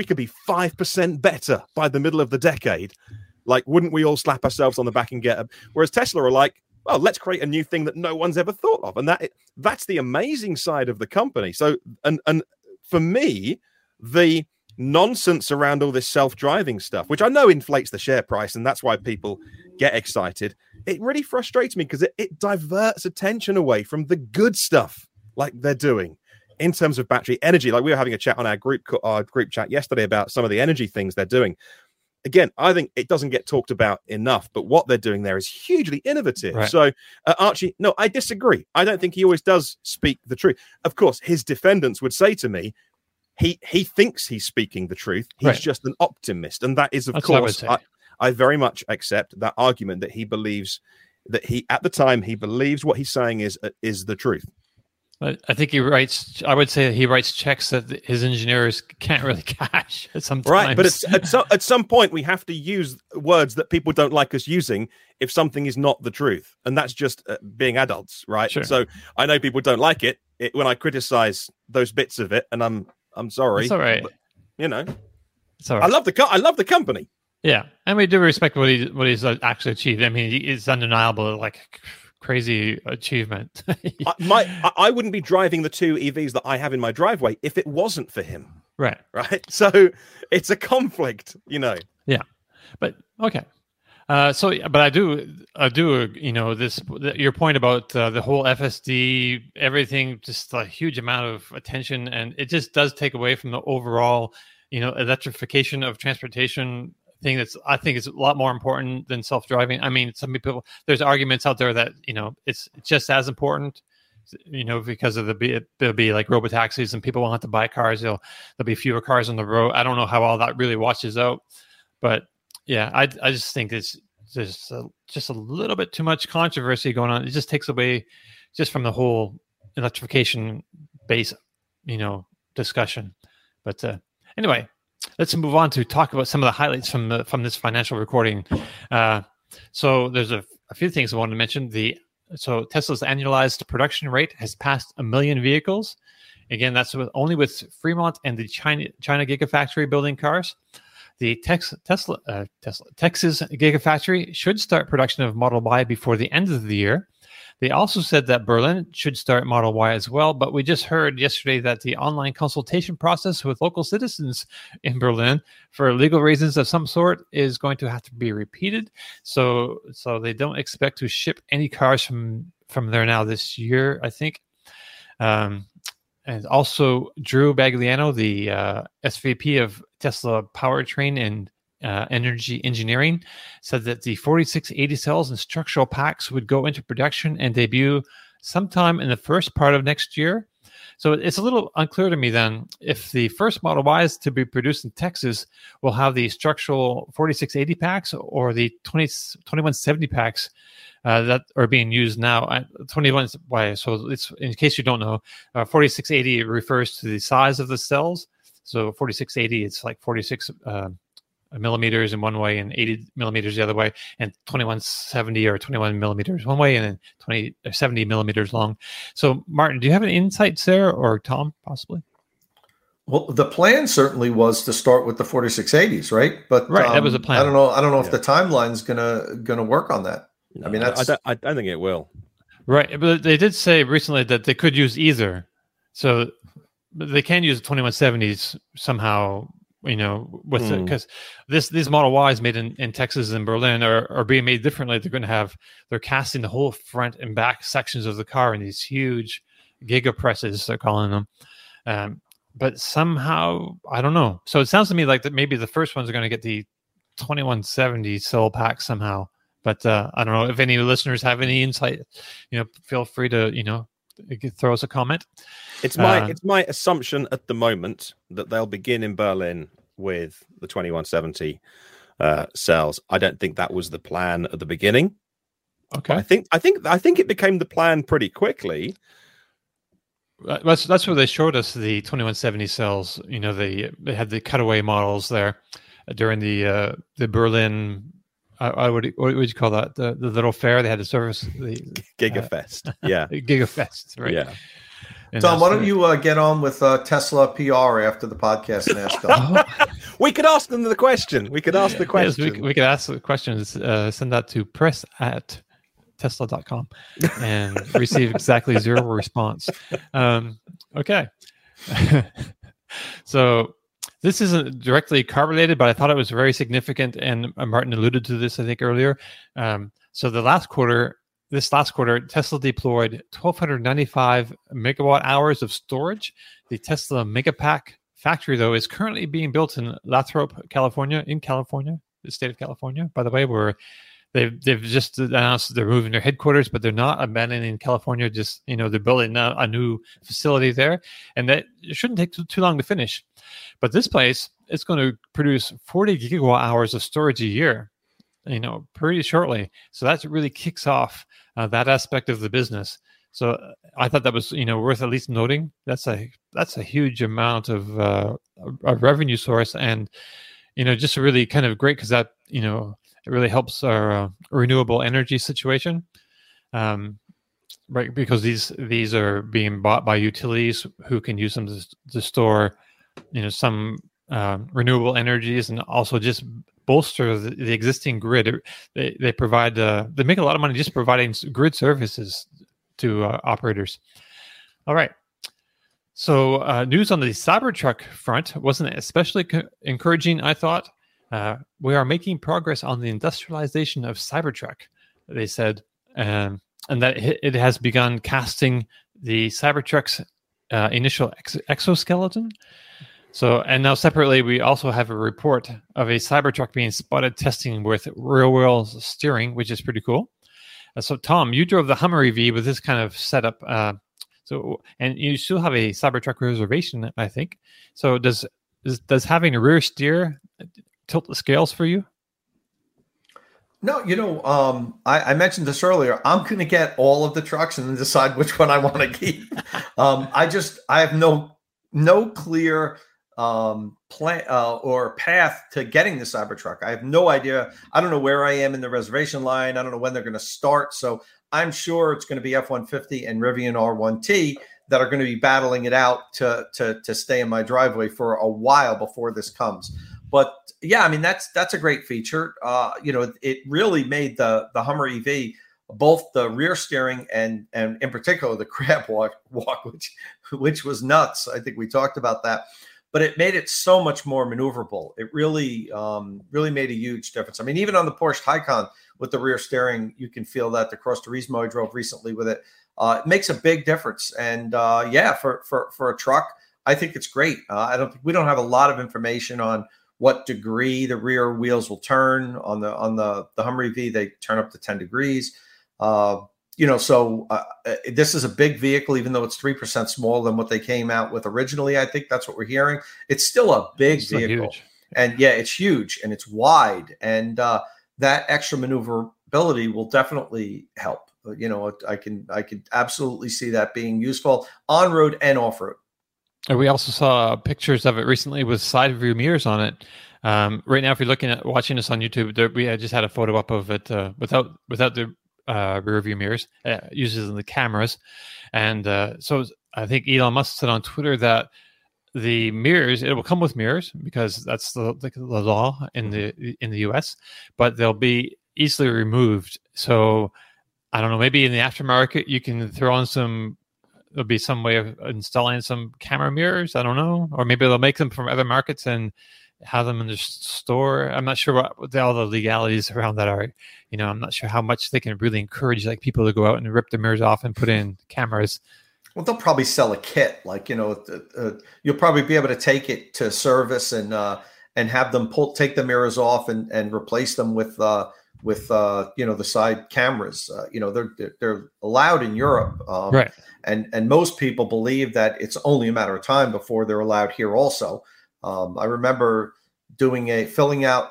5% better by the middle of the decade, like wouldn't we all slap ourselves on the back and get them? Whereas Tesla are like, well, let's create a new thing that no one's ever thought of. And that's the amazing side of the company. So, and for me, the nonsense around all this self-driving stuff, which I know inflates the share price, and that's why people get excited, it really frustrates me because it diverts attention away from the good stuff like they're doing in terms of battery energy. Like we were having a chat on our group chat yesterday about some of the energy things they're doing. Again, I think it doesn't get talked about enough, but what they're doing there is hugely innovative. Right. So, Archie, no, I disagree. I don't think he always does speak the truth. Of course, his defendants would say to me, he thinks he's speaking the truth. He's just an optimist. And that is, of course, I very much accept that argument that he believes that at the time, he believes what he's saying is the truth. I think he writes. I would say he writes checks that his engineers can't really cash sometimes. Right, but at some point we have to use words that people don't like us using if something is not the truth, and that's just being adults, right? Sure. So I know people don't like it when I criticize those bits of it, and I'm sorry. It's all right. But, it's all right. I love the company. Yeah, and we do respect what he's actually achieved. I mean, it's undeniable, like. Crazy achievement. I wouldn't be driving the 2 EVs that I have in my driveway if it wasn't for him. Right. So it's a conflict, Yeah, but okay. But I do. This your point about the whole FSD, everything, just a huge amount of attention, and it just does take away from the overall, electrification of transportation. Thing I think is a lot more important than self-driving. I mean, some people, there's arguments out there that it's just as important, because of there'll be like robotaxis and people won't have to buy cars. There'll be fewer cars on the road. I don't know how all that really washes out, but yeah, I just think it's just a little bit too much controversy going on. It just takes away just from the whole electrification base discussion. But anyway, let's move on to talk about some of the highlights from this financial recording. So there's a few things I wanted to mention. So Tesla's annualized production rate has passed 1 million vehicles. Again, that's only with Fremont and the China Gigafactory building cars. The Texas Gigafactory should start production of Model Y before the end of the year. They also said that Berlin should start Model Y as well, but we just heard yesterday that the online consultation process with local citizens in Berlin for legal reasons of some sort is going to have to be repeated. So they don't expect to ship any cars from there now this year, I think. And also Drew Bagliano, the SVP of Tesla Powertrain and Energy Engineering, said that the 4680 cells and structural packs would go into production and debut sometime in the first part of next year. So it's a little unclear to me then if the first Model Y is to be produced in Texas will have the structural 4680 packs or the 2170 packs that are being used now at 21Y. So it's, in case you don't know, 4680 refers to the size of the cells. So 4680, it's like 46 millimeters in one way and 80 millimeters the other way, and 2170 or 21 millimeters one way, and then 20 or 70 millimeters long. So, Martin, do you have any insights there, or Tom, possibly? Well, the plan certainly was to start with the 4680s, right? But right, that was the plan. I don't know if the timeline's gonna work on that. No, I mean, I don't think it will. Right, but they did say recently that they could use either, so they can use the 2170s somehow. With because these Model Ys made in Texas and Berlin are being made differently. They're casting the whole front and back sections of the car in these huge giga presses, they're calling them. But somehow, I don't know. So it sounds to me like that maybe the first ones are going to get the 2170 cell pack somehow. But I don't know if any listeners have any insight. Feel free to throw us a comment. It's my assumption at the moment that they'll begin in Berlin with the 2170 cells. I don't think that was the plan at the beginning. Okay, I think it became the plan pretty quickly. That's where they showed us the 2170 cells. They had the cutaway models there during the Berlin. What would you call that? The little fair they had to service the Gigafest. Yeah, Gigafest. Right. Yeah. And Tom, why don't you get on with Tesla PR after the podcast and ask them? We could ask them the question. We could ask the question. Yes, we could ask the questions. Send that to press@tesla.com and receive exactly 0 response. Okay. So this isn't directly car related, but I thought it was very significant. And Martin alluded to this, I think, earlier. So this last quarter, Tesla deployed 1,295 megawatt hours of storage. The Tesla Megapack factory, though, is currently being built in Lathrop, California, the state of California, by the way, where they've just announced they're moving their headquarters, but they're not abandoning California. Just, they're building a new facility there, and that it shouldn't take too long to finish. But this place is going to produce 40 gigawatt hours of storage a year, pretty shortly. So that really kicks off that aspect of the business. So I thought that was, worth at least noting. That's a huge amount of a revenue source, and just really kind of great because that it really helps our renewable energy situation, right? Because these are being bought by utilities who can use them to store, some renewable energies, and also just bolster the existing grid. They provide they make a lot of money just providing grid services to operators. All right. So news on the Cybertruck front wasn't especially encouraging, I thought. We are making progress on the industrialization of Cybertruck, they said, and that it has begun casting the Cybertruck's initial exoskeleton. So, and now separately, we also have a report of a Cybertruck being spotted testing with rear-wheel steering, which is pretty cool. So, Tom, you drove the Hummer EV with this kind of setup. And you still have a Cybertruck reservation, I think. So, does having a rear steer tilt the scales for you? No, I mentioned this earlier. I'm going to get all of the trucks and then decide which one I want to keep. I have no no clear plan or path to getting the Cybertruck. I have no idea. I don't know where I am in the reservation line. I don't know when they're going to start. So I'm sure it's going to be F-150 and Rivian R1T that are going to be battling it out to stay in my driveway for a while before this comes. But yeah, I mean, that's a great feature. It really made the Hummer EV, both the rear steering and in particular the crab walk, which was nuts. I think we talked about that, but it made it so much more maneuverable. It really made a huge difference. I mean, even on the Porsche Taycan with the rear steering, you can feel that. The Cross Turismo I drove recently with it, it makes a big difference. And for a truck, I think it's great. We don't have a lot of information on what degree the rear wheels will turn on the Hummer EV. They turn up to 10 degrees. This is a big vehicle, even though it's 3% smaller than what they came out with originally. I think that's what we're hearing. It's still a big vehicle. Huge. And yeah, it's huge and it's wide. And that extra maneuverability will definitely help. I can absolutely see that being useful on road and off road. We also saw pictures of it recently with side view mirrors on it. Right now, if you're watching this on YouTube, we just had a photo up of it without the rear view mirrors, uses the cameras. And so I think Elon Musk said on Twitter that the mirrors, it will come with mirrors because that's the law in the US, but they'll be easily removed. So I don't know, maybe in the aftermarket you can throw on there'll be some way of installing some camera mirrors. I don't know. Or maybe they'll make them from other markets and have them in the store. I'm not sure what all the legalities around that are. I'm not sure how much they can really encourage people to go out and rip the mirrors off and put in cameras. Well, they'll probably sell a kit. You'll probably be able to take it to service and have them take the mirrors off and replace them with the side cameras. They're allowed in Europe, right? And most people believe that it's only a matter of time before they're allowed here also. I remember filling out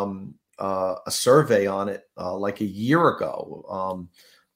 a survey on it like a year ago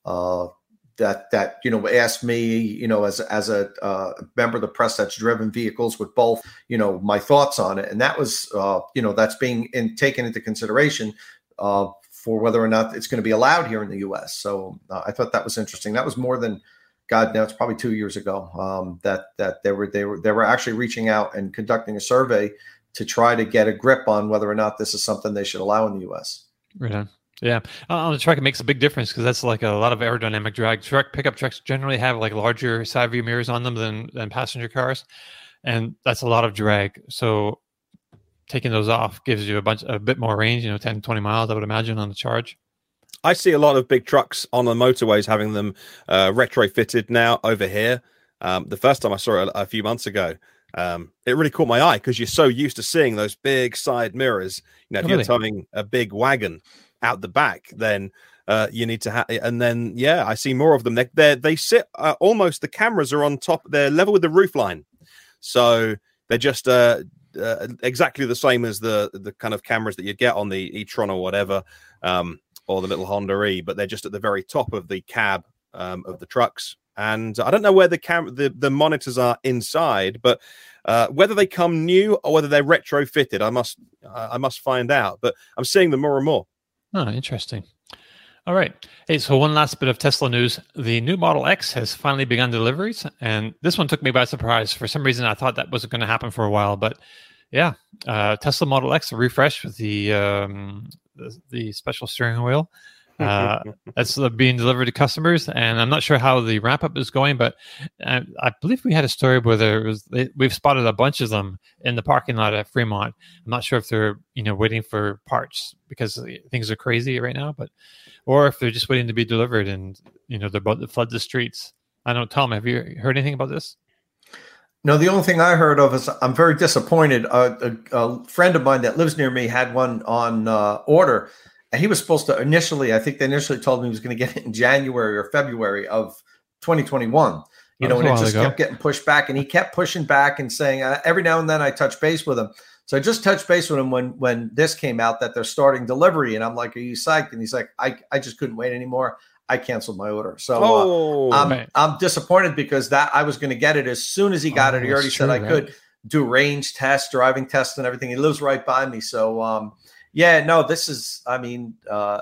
that asked me, as a member of the press that's driven vehicles with both, my thoughts on it. And that was, that's being taken into consideration for whether or not it's going to be allowed here in the U.S. So I thought that was interesting. That was more than, God, now it's probably 2 years ago that they were actually reaching out and conducting a survey to try to get a grip on whether or not this is something they should allow in the U.S. Right on. Yeah, on the truck it makes a big difference because that's like a lot of aerodynamic drag. Pickup trucks generally have like larger side view mirrors on them than passenger cars, and that's a lot of drag. So taking those off gives you a bit more range, 10, 20 miles, I would imagine, on the charge. I see a lot of big trucks on the motorways having them retrofitted now over here. The first time I saw it a few months ago, it really caught my eye because you're so used to seeing those big side mirrors. If you're towing a big wagon out the back, then you need to have, and then I see more of them. They sit almost, the cameras are on top, they're level with the roof line, so they're just exactly the same as the kind of cameras that you get on the e-tron or whatever, or the little Honda E, but they're just at the very top of the cab of the trucks. And I don't know where the monitors are inside, but whether they come new or whether they're retrofitted, I must find out. But I'm seeing them more and more. Oh, interesting. All right. Hey, so one last bit of Tesla news. The new Model X has finally begun deliveries, and this one took me by surprise. For some reason, I thought that wasn't going to happen for a while, but yeah, Tesla Model X refreshed with the special steering wheel. That's being delivered to customers, and I'm not sure how the wrap up is going, but I believe we had a story where we've spotted a bunch of them in the parking lot at Fremont. I'm not sure if they're waiting for parts because things are crazy right now, or if they're just waiting to be delivered and they're about to flood the streets. I don't know, Tom, have you heard anything about this? No, the only thing I heard of is I'm very disappointed. A friend of mine that lives near me had one on order. And he was supposed to I think they initially told him he was going to get it in January or February of 2021, and it just kept getting pushed back, and he kept pushing back and saying, every now and then I touch base with him. So I just touched base with him when this came out that they're starting delivery. And I'm like, are you psyched? And he's like, I just couldn't wait anymore. I canceled my order. So I'm disappointed because that I was going to get it as soon as he got it. He already said I could do range tests, driving tests, and everything. He lives right by me. So this is. I mean,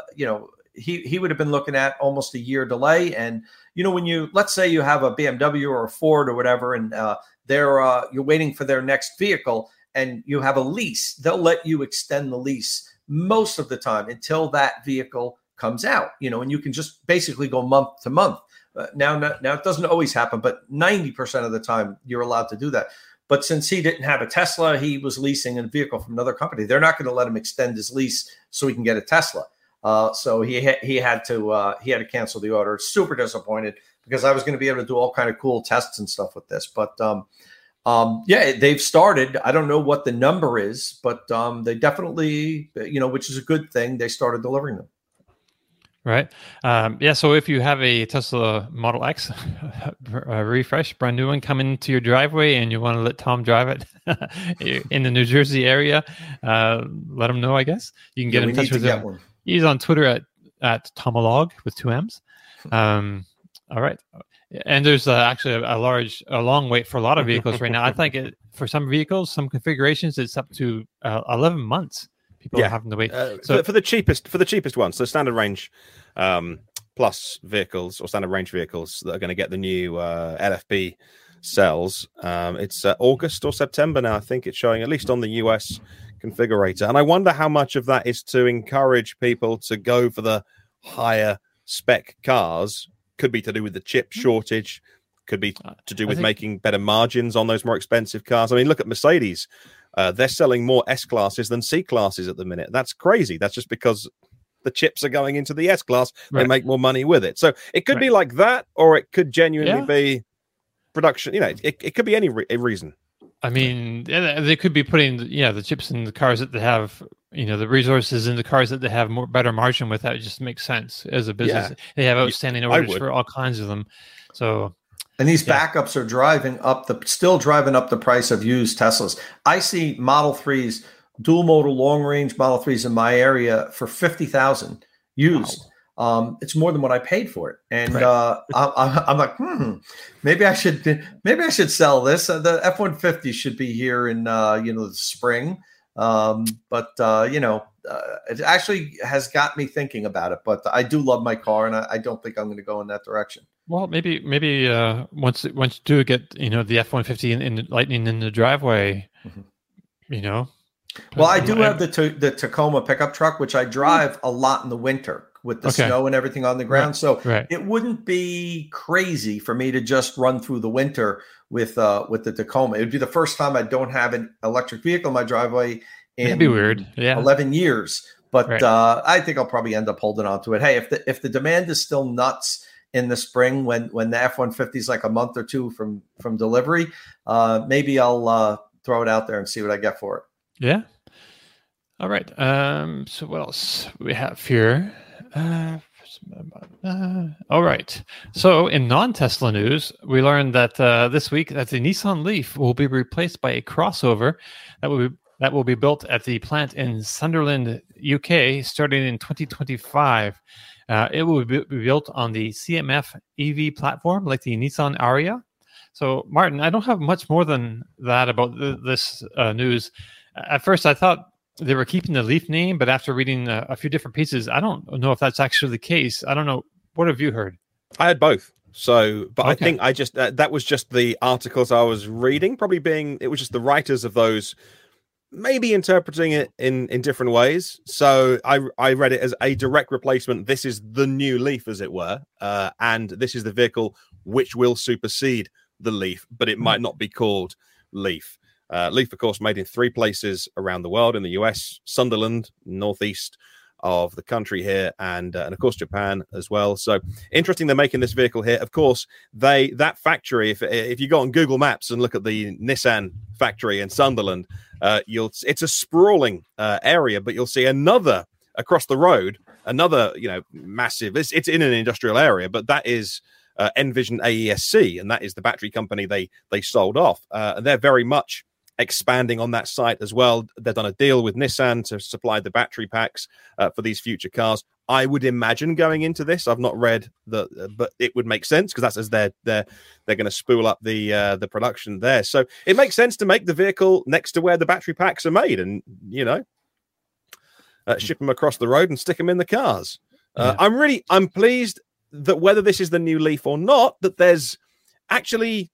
he would have been looking at almost a year delay. And when let's say you have a BMW or a Ford or whatever, and you're waiting for their next vehicle, and you have a lease, they'll let you extend the lease most of the time until that vehicle comes out, and you can just basically go month to month. Now it doesn't always happen, but 90% of the time you're allowed to do that. But since he didn't have a Tesla, he was leasing a vehicle from another company. They're not going to let him extend his lease so he can get a Tesla. So he had to cancel the order. Super disappointed because I was going to be able to do all kind of cool tests and stuff with this. But they've started. I don't know what the number is, but they definitely, which is a good thing. They started delivering them. Right. So if you have a Tesla Model X refresh, brand new one, come into your driveway and you want to let Tom drive it in the New Jersey area, let him know, I guess. You can get in touch with him. He's on Twitter at Tomolog with 2 M's. All right. And there's actually a long wait for a lot of vehicles right now. I think for some vehicles, some configurations, it's up to 11 months. People are having to wait. So for the cheapest ones, so standard range plus vehicles or standard range vehicles that are going to get the new LFP cells, it's August or September now. I think it's showing, at least on the US configurator. And I wonder how much of that is to encourage people to go for the higher spec cars. Could be to do with the chip shortage. Could be to do with making better margins on those more expensive cars. I mean, look at Mercedes. They're selling more S-classes than C-classes at the minute. That's crazy. That's just because the chips are going into the S-class. Right. They make more money with it. So it could be like that, or it could genuinely be production. It could be any reason. I mean, they could be putting the chips in the cars that they have, the resources in the cars that they have better margin with. That just makes sense as a business. Yeah. They have outstanding orders for all kinds of them. So. And these backups are still driving up the price of used Teslas. I see Model 3s, dual modal long range Model 3s in my area for $50,000 used. Wow. It's more than what I paid for it. And I'm like, maybe I should sell this. The F-150 should be here in the spring. It actually has got me thinking about it. But I do love my car, and I don't think I'm going to go in that direction. Well, maybe once you do get the F-150 in Lightning in the driveway, Well, I do have the Tacoma pickup truck, which I drive a lot in the winter with the snow and everything on the ground. So it wouldn't be crazy for me to just run through the winter with the Tacoma. It would be the first time I don't have an electric vehicle in my driveway in 11 years. But I think I'll probably end up holding on to it. Hey, if the demand is still nuts in the spring when the F-150 is like a month or two from delivery, maybe I'll throw it out there and see what I get for it. Yeah. All right. So what else we have here? All right. So in non-Tesla news, we learned that this week that the Nissan Leaf will be replaced by a crossover that will be built at the plant in Sunderland, UK, starting in 2025. It will be built on the CMF EV platform, like the Nissan Ariya. So, Martin, I don't have much more than that about this news. At first, I thought they were keeping the Leaf name, but after reading a few different pieces, I don't know if that's actually the case. I don't know. What have you heard? I had both. But I think I just that was just the articles I was reading. It was just the writers of those maybe interpreting it in different ways. So I read it as a direct replacement. This is the new Leaf, as it were, and this is the vehicle which will supersede the Leaf, but it might not be called Leaf. Leaf, of course, made in 3 places around the world: in the US, Sunderland, northeast of the country here, and of course Japan as well. So interesting, they're making this vehicle here. Of course, that factory, if you go on Google Maps and look at the Nissan factory in Sunderland, it's a sprawling area, but you'll see another across the road, another massive. It's in an industrial area, but that is Envision AESC, and that is the battery company they sold off. And they're very much expanding on that site as well. They've done a deal with Nissan to supply the battery packs for these future cars. I would imagine going into this, I've not read but it would make sense because that's as they're going to spool up the production there. So it makes sense to make the vehicle next to where the battery packs are made, and ship them across the road and stick them in the cars. I'm pleased that whether this is the new Leaf or not, that there's actually,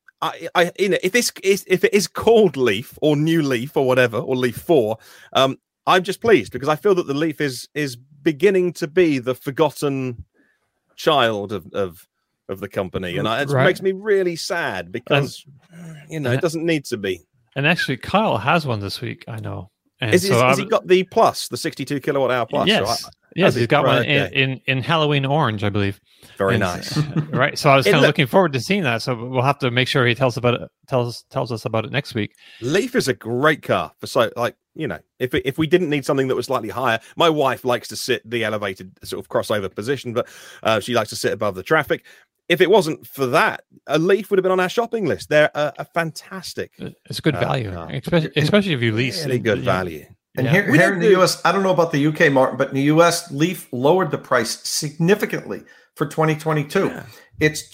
if it is called Leaf or New Leaf or whatever, or Leaf 4, I'm just pleased because I feel that the Leaf is beginning to be the forgotten child of the company, and it makes me really sad because it doesn't need to be. And actually, Kyle has one this week. I know. And has he got the Plus, the 62 kilowatt hour Plus? Yes, yes, he's got one in Halloween orange, I believe. Very nice. Right. So I was kind of looking forward to seeing that. So we'll have to make sure he tells us about it next week. Leaf is a great car for if we didn't need something that was slightly higher. My wife likes to sit the elevated sort of crossover position, but she likes to sit above the traffic. If it wasn't for that, a Leaf would have been on our shopping list. They're a fantastic. It's good value, especially if you lease. Really good value. And here in the U.S., I don't know about the UK, Martin, but in the U.S., Leaf lowered the price significantly for 2022. Yeah. It's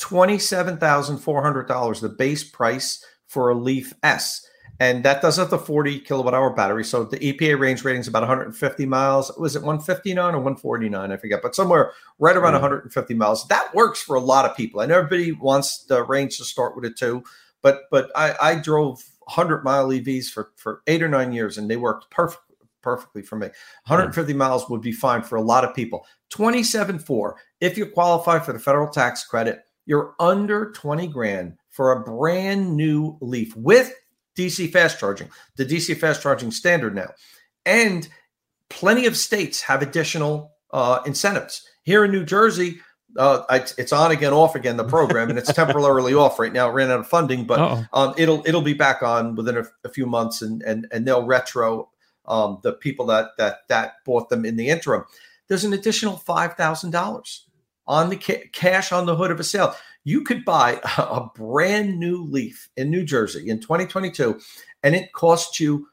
$27,400, the base price for a Leaf S. And that does have the 40 kilowatt hour battery. So the EPA range rating is about 150 miles. Was it 159 or 149? I forget, but somewhere right around 150 miles. That works for a lot of people. And everybody wants the range to start with a 2. But I drove 100-mile EVs for 8 or 9 years, and they worked perfectly for me. 150 miles would be fine for a lot of people. 27.4. If you qualify for the federal tax credit, you're under 20 grand for a brand new Leaf with DC fast charging, the DC fast charging standard now. And plenty of states have additional incentives. Here in New Jersey, it's on again, off again, the program, and it's temporarily off right now. It ran out of funding, but it'll be back on within a few months, and they'll retro the people that bought them in the interim. There's an additional $5,000 on the cash on the hood of a sale. You could buy a brand new Leaf in New Jersey in 2022, and it costs you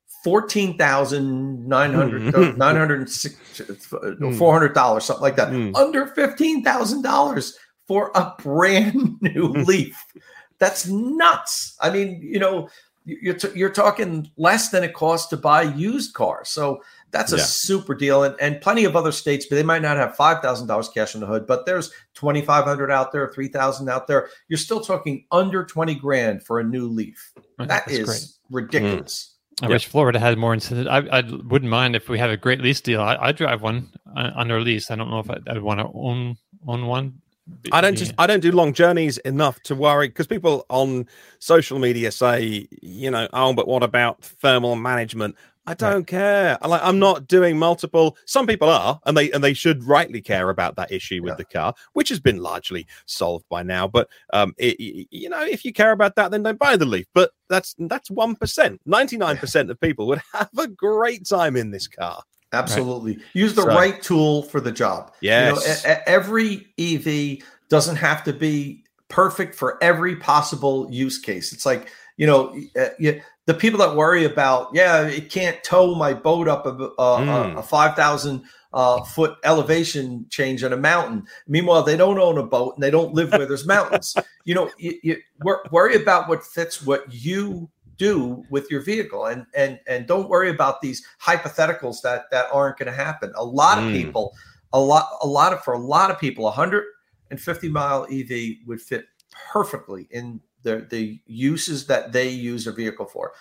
$400, something like that. Under $15,000 for a brand new Leaf. That's nuts. I mean, you're talking less than it costs to buy used cars. So that's a super deal. And plenty of other states, but they might not have $5,000 cash on the hood, but there's $2,500 out there, $3,000 out there. You're still talking under 20 grand for a new Leaf. That's great. Ridiculous. I wish Florida had more incentive. I wouldn't mind if we had a great lease deal. I drive one under lease. I don't know if I'd want to own one. I don't do long journeys enough to worry, because people on social media say, but what about thermal management? I don't care. I'm not doing multiple. Some people are, and they should rightly care about that issue with the car, which has been largely solved by now. But if you care about that, then don't buy the Leaf. But that's 1%. 99% of people would have a great time in this car. Absolutely. Right. Use the right tool for the job. Yes. Every EV doesn't have to be perfect for every possible use case. It's like, the people that worry about, it can't tow my boat up a 5,000 foot elevation change on a mountain. Meanwhile, they don't own a boat and they don't live where there's mountains. You worry about what fits what you do with your vehicle, and don't worry about these hypotheticals that aren't going to happen. A lot of people, for a lot of people, 150-mile EV would fit perfectly in the uses that they use a vehicle for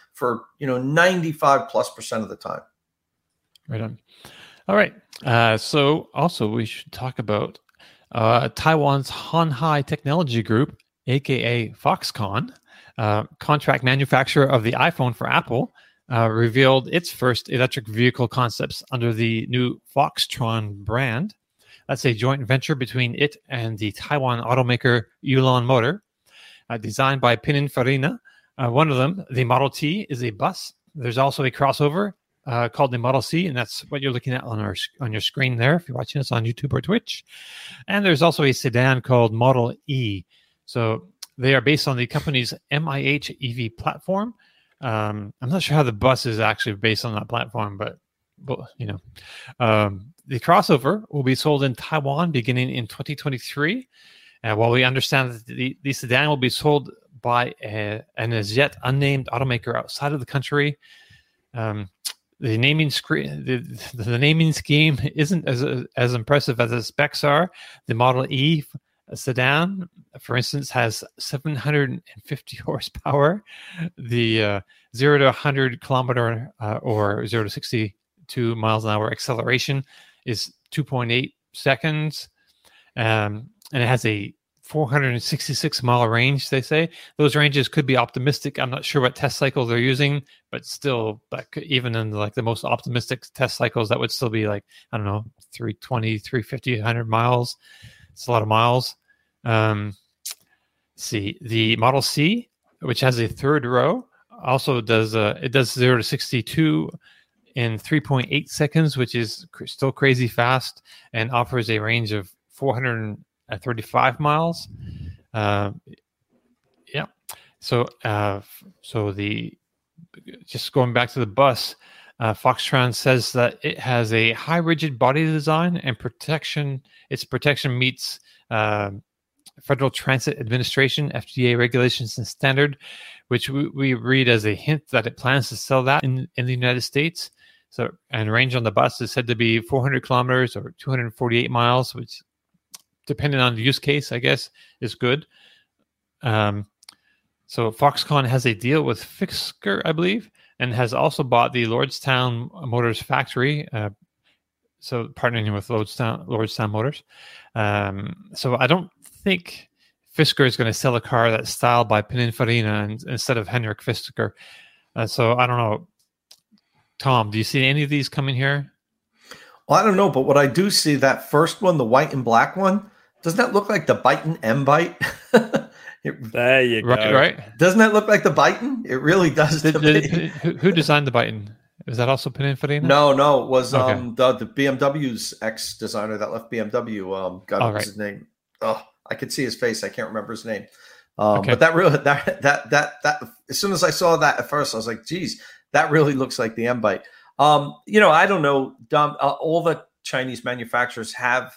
95+% of the time. Right on. All right. So also we should talk about Taiwan's Hanhai Technology Group, aka Foxconn, contract manufacturer of the iPhone for Apple, revealed its first electric vehicle concepts under the new Foxtron brand. That's a joint venture between it and the Taiwan automaker Yulon Motor, designed by Pininfarina. One of them, the Model T, is a bus. There's also a crossover called the Model C, and that's what you're looking at on your screen there if you're watching us on YouTube or Twitch. And there's also a sedan called Model E. So they are based on the company's MIH EV platform. I'm not sure how the bus is actually based on that platform, but the crossover will be sold in Taiwan beginning in 2023. While we understand that the sedan will be sold by an as yet unnamed automaker outside of the country, the naming scheme isn't as impressive as the specs are. The Model E sedan, for instance, has 750 horsepower. The 0 to 100 kilometer or 0 to 62 miles an hour acceleration is 2.8 seconds. And it has a 466 mile range, they say. Those ranges could be optimistic. I'm not sure what test cycle they're using, but still, even in like the most optimistic test cycles, that would still be like, I don't know, 320, 350, 100 miles. It's a lot of miles. See, the Model C, which has a third row, also does 0 to 62 in 3.8 seconds, which is still crazy fast, and offers a range of 435 miles. So just going back to the bus, Foxtron says that it has a high rigid body design and protection. Its protection meets Federal Transit Administration (FDA) regulations and standard, which we read as a hint that it plans to sell that in the United States. So, and range on the bus is said to be 400 kilometers or 248 miles, which, depending on the use case, I guess, is good. So Foxconn has a deal with Fisker, I believe, and has also bought the Lordstown Motors factory. So partnering with Lordstown Motors. So I don't think Fisker is going to sell a car that's styled by Pininfarina instead of Henrik Fisker. So I don't know. Tom, do you see any of these coming here? Well, I don't know, but what I do see, that first one, the white and black one, doesn't that look like the Byton M-Byte? There you go. Right? Doesn't that look like the Byton? It really does. Who designed the Byton? Is that also Pininfarina? No, it was the BMW's ex-designer that left BMW. What's his name? Oh, I could see his face. I can't remember his name. But that really that as soon as I saw that at first, I was like, geez, that really looks like the M-Byte. I don't know. All the Chinese manufacturers have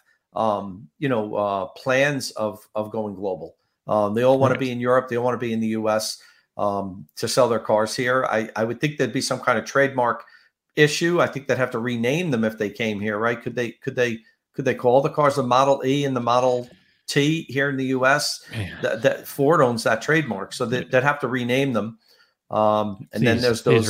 plans of going global. They all want to be in Europe. They all want to be in the US to sell their cars here. I would think there'd be some kind of trademark issue. I think they'd have to rename them if they came here, right? Could they call the cars the Model E and the Model T here in the US? That Ford owns that trademark, so they'd have to rename them. Then there's those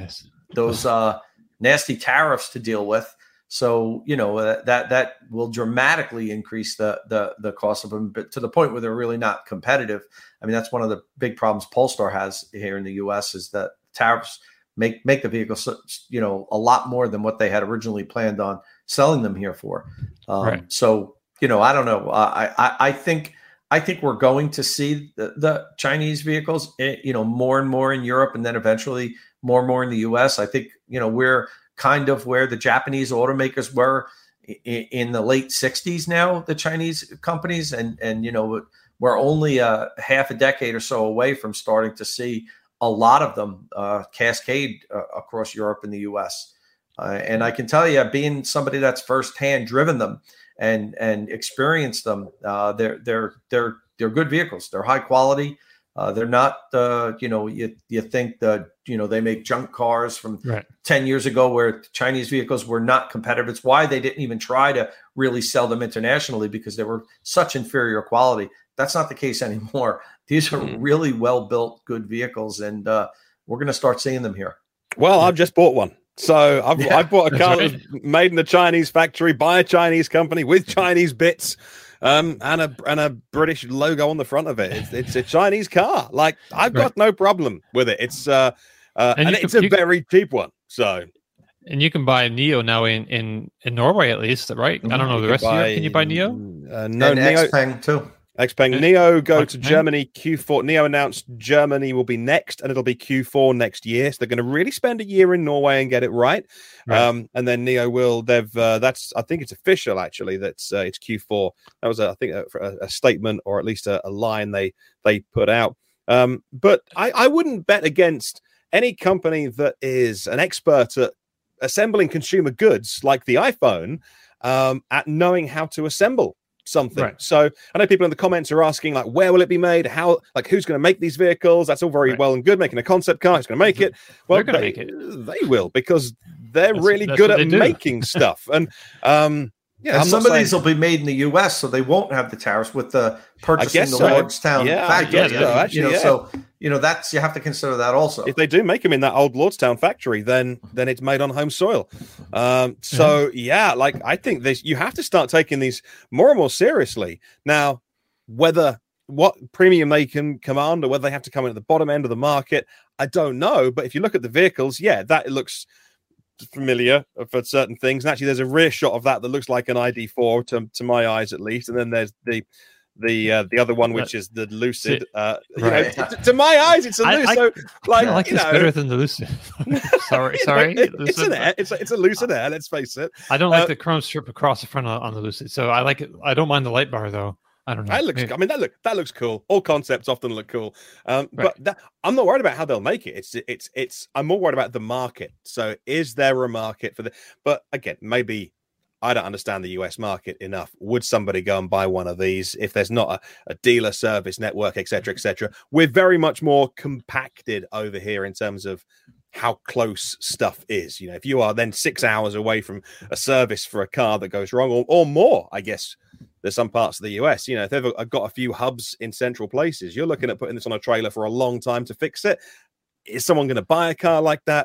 nasty tariffs to deal with. So that will dramatically increase the cost of them, but to the point where they're really not competitive. I mean, that's one of the big problems Polestar has here in the U.S. is that tariffs make the vehicles a lot more than what they had originally planned on selling them here for. So I don't know. I think we're going to see the Chinese vehicles more and more in Europe, and then eventually more and more in the U.S. I think we're kind of where the Japanese automakers were in the late 60s now, the Chinese companies, and we're only half a decade or so away from starting to see a lot of them cascade across Europe and the US. And I can tell you, being somebody that's firsthand driven them and experienced them, they're good vehicles. They're high quality. They're not, you think that, they make junk cars from 10 years ago where Chinese vehicles were not competitive. It's why they didn't even try to really sell them internationally, because they were such inferior quality. That's not the case anymore. These are really well-built, good vehicles, and we're going to start seeing them here. Well, I've just bought one. So I bought a car that was made in a Chinese factory by a Chinese company with Chinese bits. And a British logo on the front of it. It's a Chinese car. Like, I've got no problem with it. It's it's a very cheap one. So, and you can buy NIO now in Norway at least, right? I don't know the rest of Europe. Can you buy NIO? No, NIO XPeng too. XPeng. NIO go to Germany Q4. NIO announced Germany will be next, and it'll be Q4 next year. So they're going to really spend a year in Norway and get it right. And then NIO will. That's, I think it's official actually. That's it's Q4. That was I think a statement, or at least a line they put out. But I wouldn't bet against any company that is an expert at assembling consumer goods like the iPhone, at knowing how to assemble something. Right. So I know people in the comments are asking, like, where will it be made? How, like, who's going to make these vehicles? That's all very well and good, making a concept car. Who's going to make it? Well, they're going to make it. They will, because they're really good at making stuff. And and some of these will be made in the U.S., so they won't have the tariffs with the purchasing the Lordstown factory. So that's, you have to consider that also. If they do make them in that old Lordstown factory, then it's made on home soil. I think you have to start taking these more and more seriously now. Whether what premium they can command, or whether they have to come in at the bottom end of the market, I don't know. But if you look at the vehicles, that it looks familiar for certain things, and actually there's a rear shot of that looks like an ID4 to my eyes, at least, and then there's the other one, which is the Lucid. To my eyes, it's a Lucid. I like this better than the Lucid. sorry. It's a Lucid Air. Let's face it. I don't like the chrome strip across the front on the Lucid, so I like it. I don't mind the light bar though. I don't know. That looks cool. All concepts often look cool. But I'm not worried about how they'll make it. I'm more worried about the market. So is there a market for the? But again, maybe I don't understand the US market enough. Would somebody go and buy one of these if there's not a dealer service network, et cetera, et cetera? We're very much more compacted over here in terms of how close stuff is. If you are then 6 hours away from a service for a car that goes wrong, or more, I guess. There's some parts of the US, if they've got a few hubs in central places, you're looking at putting this on a trailer for a long time to fix it. Is someone going to buy a car like that?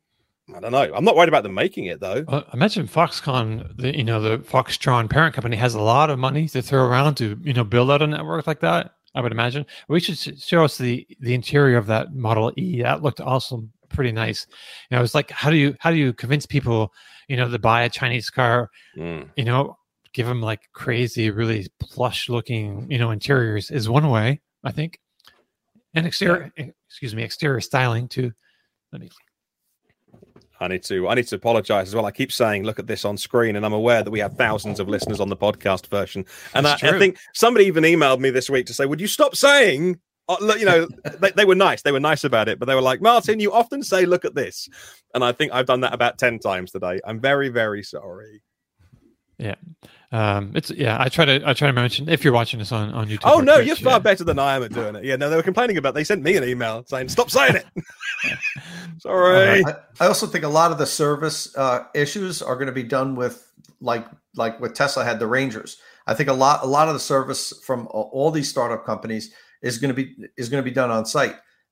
I don't know. I'm not worried about them making it, though. I mentioned Foxconn, the Foxtron parent company, has a lot of money to throw around to, build out a network like that, I would imagine. We should show us the interior of that Model E. That looked awesome, pretty nice. It's like, how do you convince people, to buy a Chinese car, give them like crazy, really plush looking, interiors is one way, I think. And exterior styling too. I need to apologize as well. I keep saying, look at this on screen, and I'm aware that we have thousands of listeners on the podcast version. And I think somebody even emailed me this week to say, would you stop saying, they were nice. They were nice about it, but they were like, Martin, you often say, look at this. And I think I've done that about 10 times today. I'm very, very sorry. Yeah. I try to mention, if you're watching this on YouTube. Oh no, Twitch, you're far better than I am at doing it. Yeah, no, they were complaining about. They sent me an email saying, "Stop saying it." Sorry. I also think a lot of the service issues are going to be done with like what Tesla had the Rangers. I think a lot of the service from all these startup companies is going to be done on site.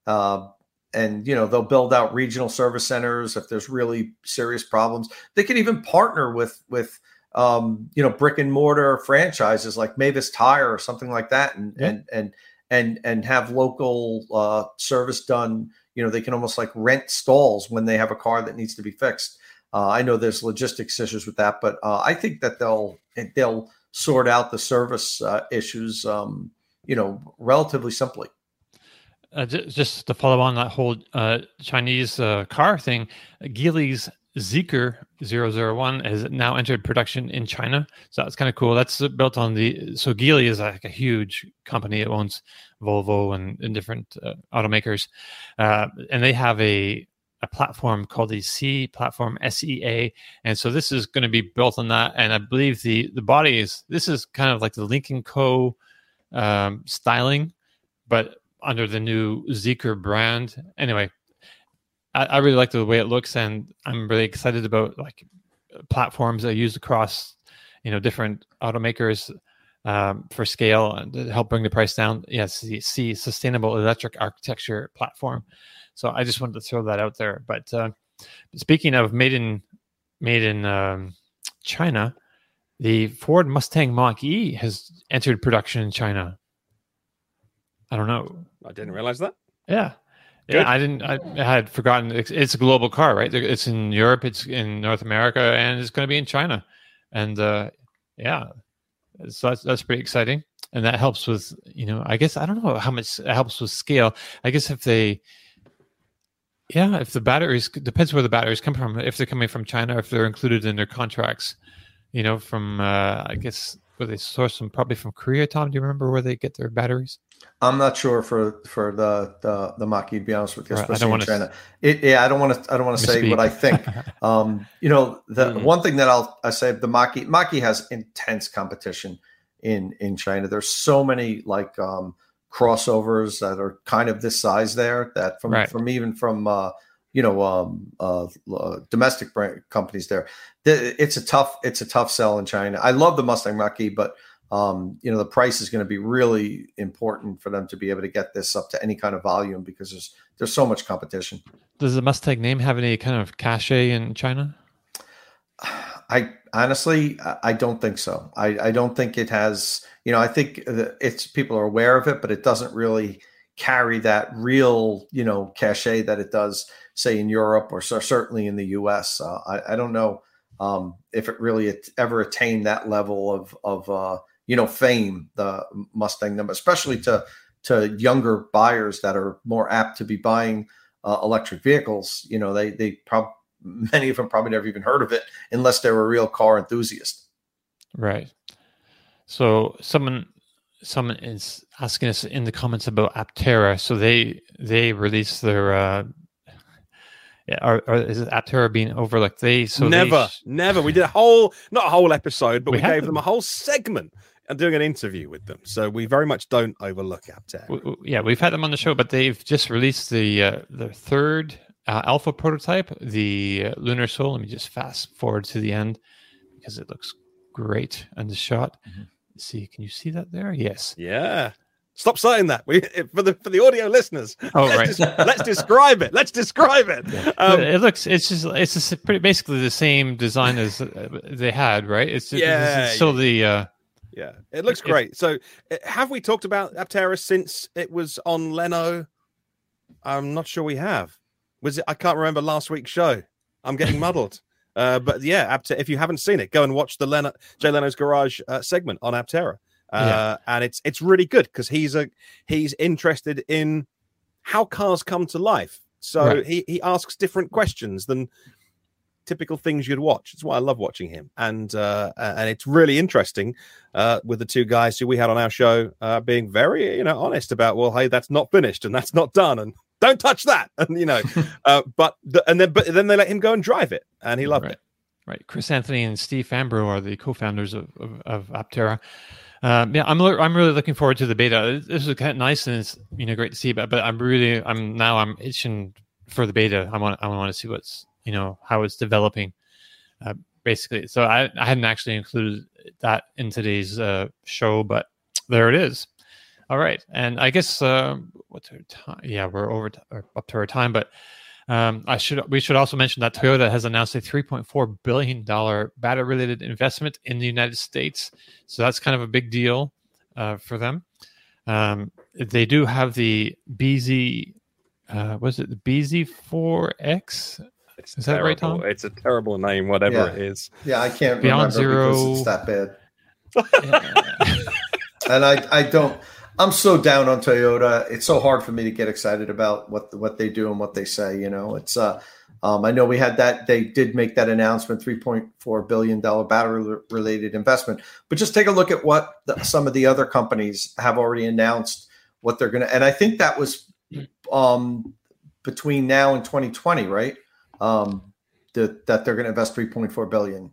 And they'll build out regional service centers if there's really serious problems. They can even partner with brick and mortar franchises like Mavis Tire or something like that, and have local service done. They can almost like rent stalls when they have a car that needs to be fixed. I know there's logistics issues with that, but I think that they'll sort out the service issues, relatively simply. Just to follow on that whole Chinese car thing, Geely's Zeekr 001 has now entered production in China. So that's kind of cool. That's built on so Geely is like a huge company. It owns Volvo and different automakers. And they have a platform called the C platform, SEA. And so this is going to be built on that. And I believe the body this is kind of like the Lynk & Co styling, but under the new Zeekr brand. Anyway, I really like the way it looks, and I'm really excited about like platforms that are used across, different automakers for scale and to help bring the price down. Yes, the sustainable electric architecture platform. So I just wanted to throw that out there. But speaking of made in China, the Ford Mustang Mach-E has entered production in China. I don't know. I didn't realize that. Yeah. Good. Yeah, I had forgotten. It's a global car, right? It's in Europe, it's in North America, and it's going to be in China. And so that's pretty exciting. And that helps with, I guess, I don't know how much it helps with scale. I guess if the batteries, depends where the batteries come from. If they're coming from China, or if they're included in their contracts, from, I guess, where they source them, probably from Korea. Tom, do you remember where they get their batteries? I'm not sure for the Mach-E, to be honest with you, Right, especially in China. I don't want to say what I think. One thing that I say, the Mach-E has intense competition in China. There's so many crossovers that are kind of this size there, that from domestic brand companies there. It's a tough sell in China. I love the Mustang Mach-E, but the price is going to be really important for them to be able to get this up to any kind of volume, because there's so much competition. Does the Mustang name have any kind of cachet in China? I honestly don't think so. I don't think it has. I think it's people are aware of it, but it doesn't really carry that real cachet that it does, say, in Europe or certainly in the U.S. I don't know if it really ever attained that level of fame, the Mustang number, especially to younger buyers that are more apt to be buying electric vehicles. Many of them probably never even heard of it unless they were a real car enthusiast. Right. So someone is asking us in the comments about Aptera. So they released their is it Aptera being over like they? So never. We did not a whole episode, but we gave them a whole segment and doing an interview with them. So we very much don't overlook Aptera. Yeah, we've had them on the show, but they've just released the third alpha prototype, the Lunar Soul. Let me just fast forward to the end because it looks great on the shot. Mm-hmm. Let's see, can you see that there? Yes. Yeah. Stop saying that. For the audio listeners. Oh, let's describe it. Let's describe it. It's pretty basically the same design as they had, right? It's still the. Yeah, it looks great. So, have we talked about Aptera since it was on Leno? I'm not sure we have. Was it? I can't remember last week's show. I'm getting muddled. But yeah, if you haven't seen it, go and watch the Jay Leno's Garage segment on Aptera. And it's really good because he's interested in how cars come to life. So he asks different questions than typical things you'd watch. It's why I love watching him. And it's really interesting with the two guys who we had on our show being very honest about, well, hey, that's not finished and that's not done and don't touch that. And but then they let him go and drive it and he loved it. Right. Chris Anthony and Steve Fambro are the co-founders of Aptera. I'm really looking forward to the beta. This is kind of nice and it's great to see, but I'm itching for the beta. I want to see what's how it's developing, basically. So I hadn't actually included that in today's show, but there it is. All right, and I guess what's our time? Yeah, we're up to our time, but we should also mention that Toyota has announced a $3.4 billion battery-related investment in the United States. So that's kind of a big deal for them. They do have the BZ, was it the BZ4X? Is that right, Tom? It's a terrible name, whatever it is. Yeah, I can't Beyond remember because it's that bad. And I don't. I'm so down on Toyota. It's so hard for me to get excited about what they do and what they say. It's I know we had that. They did make that announcement, $3.4 billion battery related investment. But just take a look at what some of the other companies have already announced what they're going to. And I think that was between now and 2020, right? That they're going to invest $3.4 billion.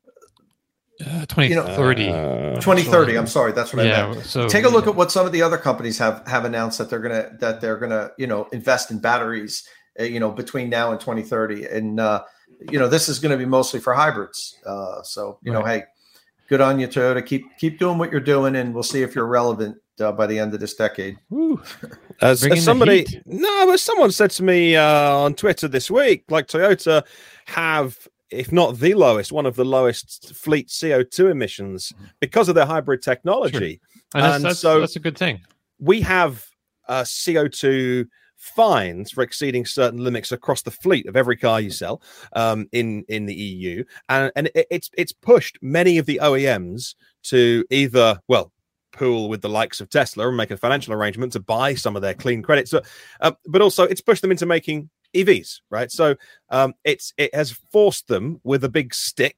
2030. 2030. I'm sorry, that's what I meant. So take a look at what some of the other companies have announced that they're gonna invest in batteries. Between now and 2030, and this is going to be mostly for hybrids. Hey, good on you, Toyota. Keep doing what you're doing, and we'll see if you're relevant by the end of this decade. As someone said to me on Twitter this week, like Toyota have, if not the lowest, one of the lowest fleet CO2 emissions because of their hybrid technology. Sure. And that's a good thing. We have CO2 fines for exceeding certain limits across the fleet of every car you sell in the EU. And it's pushed many of the OEMs to either, pool with the likes of Tesla and make a financial arrangement to buy some of their clean credits. But also it's pushed them into making EVs, right? So it has forced them with a big stick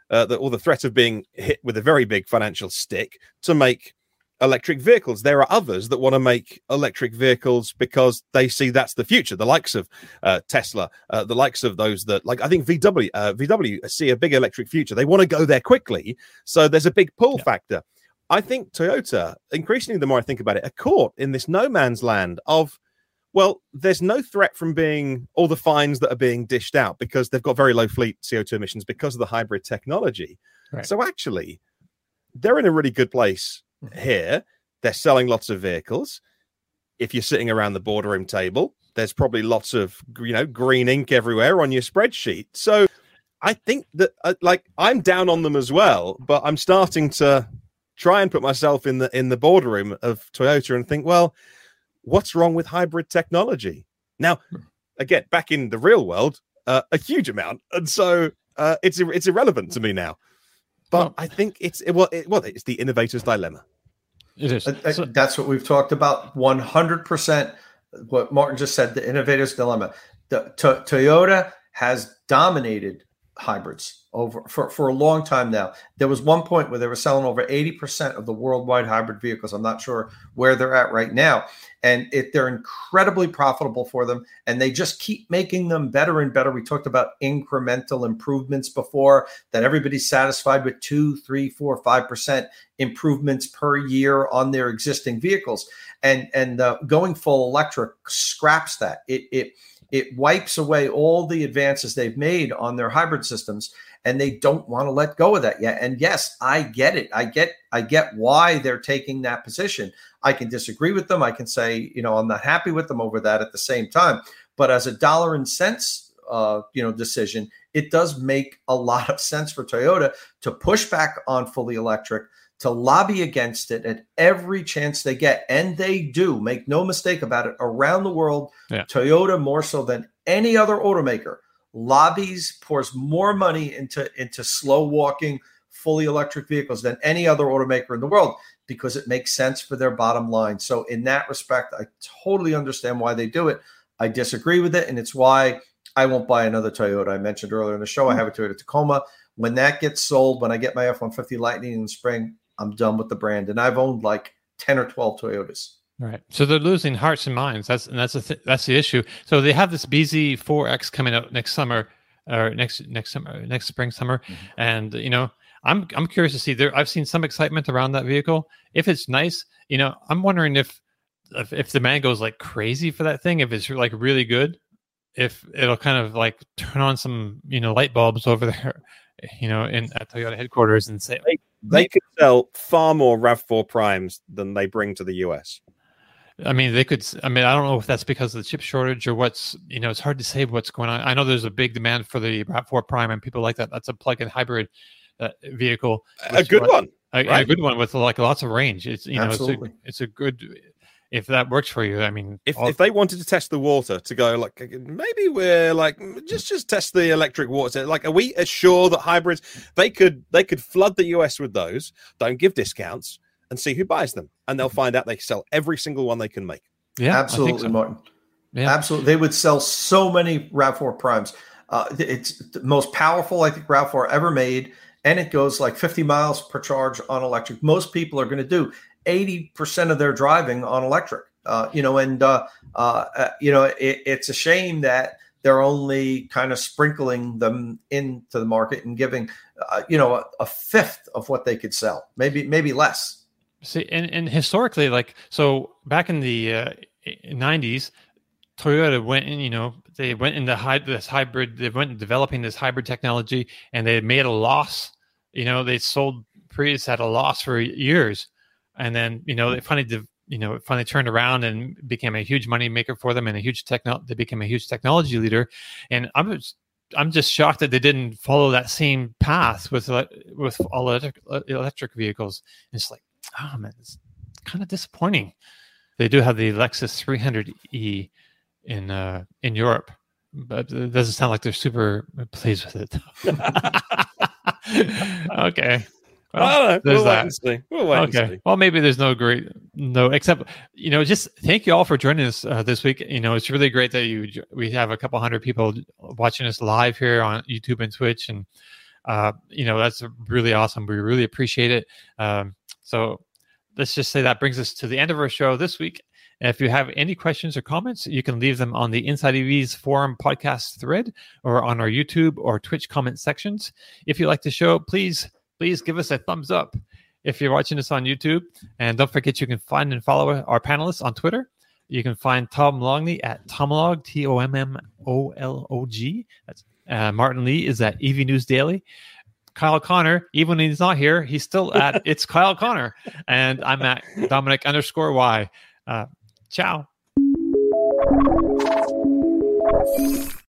or the threat of being hit with a very big financial stick to make electric vehicles. There are others that want to make electric vehicles because they see that's the future. The likes of Tesla, the likes of those that, like, I think VW see a big electric future. They want to go there quickly. So there's a big pull factor. I think Toyota, increasingly the more I think about it, are caught in this no man's land of, well, there's no threat from being all the fines that are being dished out because they've got very low fleet CO2 emissions because of the hybrid technology. Right. So actually, they're in a really good place here. They're selling lots of vehicles. If you're sitting around the boardroom table, there's probably lots of, green ink everywhere on your spreadsheet. So I think that, I'm down on them as well, but I'm starting to try and put myself in the boardroom of Toyota and think, well, what's wrong with hybrid technology? Now, again, back in the real world, a huge amount, and so it's irrelevant to me now. But I think it's the innovator's dilemma. It is. That's what we've talked about 100%. What Martin just said, the innovator's dilemma. Toyota has dominated hybrids for a long time now. There was one point where they were selling over 80% of the worldwide hybrid vehicles. I'm not sure where they're at right now. And they're incredibly profitable for them. And they just keep making them better and better. We talked about incremental improvements before, that everybody's satisfied with 2, 3, 4, 5% improvements per year on their existing vehicles. And going full electric scraps that. It wipes away all the advances they've made on their hybrid systems, and they don't want to let go of that yet. And yes, I get it. I get why they're taking that position. I can disagree with them. I can say, I'm not happy with them over that at the same time. But as a dollar and cents, decision, it does make a lot of sense for Toyota to push back on fully electric, to lobby against it at every chance they get. And they do, make no mistake about it, around the world. Yeah. Toyota, more so than any other automaker, lobbies, pours more money into slow walking, fully electric vehicles than any other automaker in the world, because it makes sense for their bottom line. So in that respect, I totally understand why they do it. I disagree with it. And it's why I won't buy another Toyota. I mentioned earlier in the show, I have a Toyota Tacoma. When that gets sold, when I get my F-150 Lightning in the spring, I'm done with the brand. And I've owned like 10 or 12 Toyotas. Right. So they're losing hearts and minds. That's the issue. So they have this BZ4X coming out next summer, or next spring, summer. Mm-hmm. And, I'm curious to see I've seen some excitement around that vehicle. If it's nice, I'm wondering if the man goes like crazy for that thing, if it's like really good, if it'll kind of like turn on some, light bulbs over there, at Toyota headquarters and say, they could sell far more RAV4 Primes than they bring to the US. I mean, they could. I mean, I don't know if that's because of the chip shortage or what's. It's hard to say what's going on. I know there's a big demand for the RAV4 Prime and people like that. That's a plug-in hybrid vehicle. A good one. A good one with like lots of range. It's Absolutely. It's a good. If that works for you, I mean, if they wanted to test the water, to go like, maybe we're like just test the electric water. Like, are we sure that hybrids they could flood the US with those? Don't give discounts and see who buys them, and they'll find out they sell every single one they can make. Yeah, absolutely, so. Martin. Yeah, absolutely. They would sell so many RAV4 Primes. It's the most powerful, I think, RAV4 ever made, and it goes like 50 miles per charge on electric. Most people are going to do 80% of their driving on electric. It's a shame that they're only kind of sprinkling them into the market and giving, a fifth of what they could sell, maybe less. See, and historically, so back in the 90s, Toyota went in, they went into this hybrid, they went developing this hybrid technology, and they made a loss. They sold Prius at a loss for years. And then, they finally turned around and became a huge money maker for them, and they became a huge technology leader. And I'm just shocked that they didn't follow that same path with all electric vehicles. And it's like, oh man, it's kind of disappointing. They do have the Lexus 300e in Europe, but it doesn't sound like they're super pleased with it. Okay. Well, I don't know. We'll wait and see. And see. Well, maybe there's except, just thank you all for joining us this week. It's really great that we have a couple hundred people watching us live here on YouTube and Twitch. And That's really awesome. We really appreciate it. So let's just say that brings us to the end of our show this week. If you have any questions or comments, you can leave them on the Inside EV's forum podcast thread or on our YouTube or Twitch comment sections. If you like the show, please give us a thumbs up if you're watching this on YouTube. And don't forget, you can find and follow our panelists on Twitter. You can find Tom Longley at Tomlog, TOMMOLOG. That's Martin Lee is at EV News Daily. Kyle Connor, even when he's not here, he's still at It's Kyle Connor. And I'm at Dominic_Y. Ciao.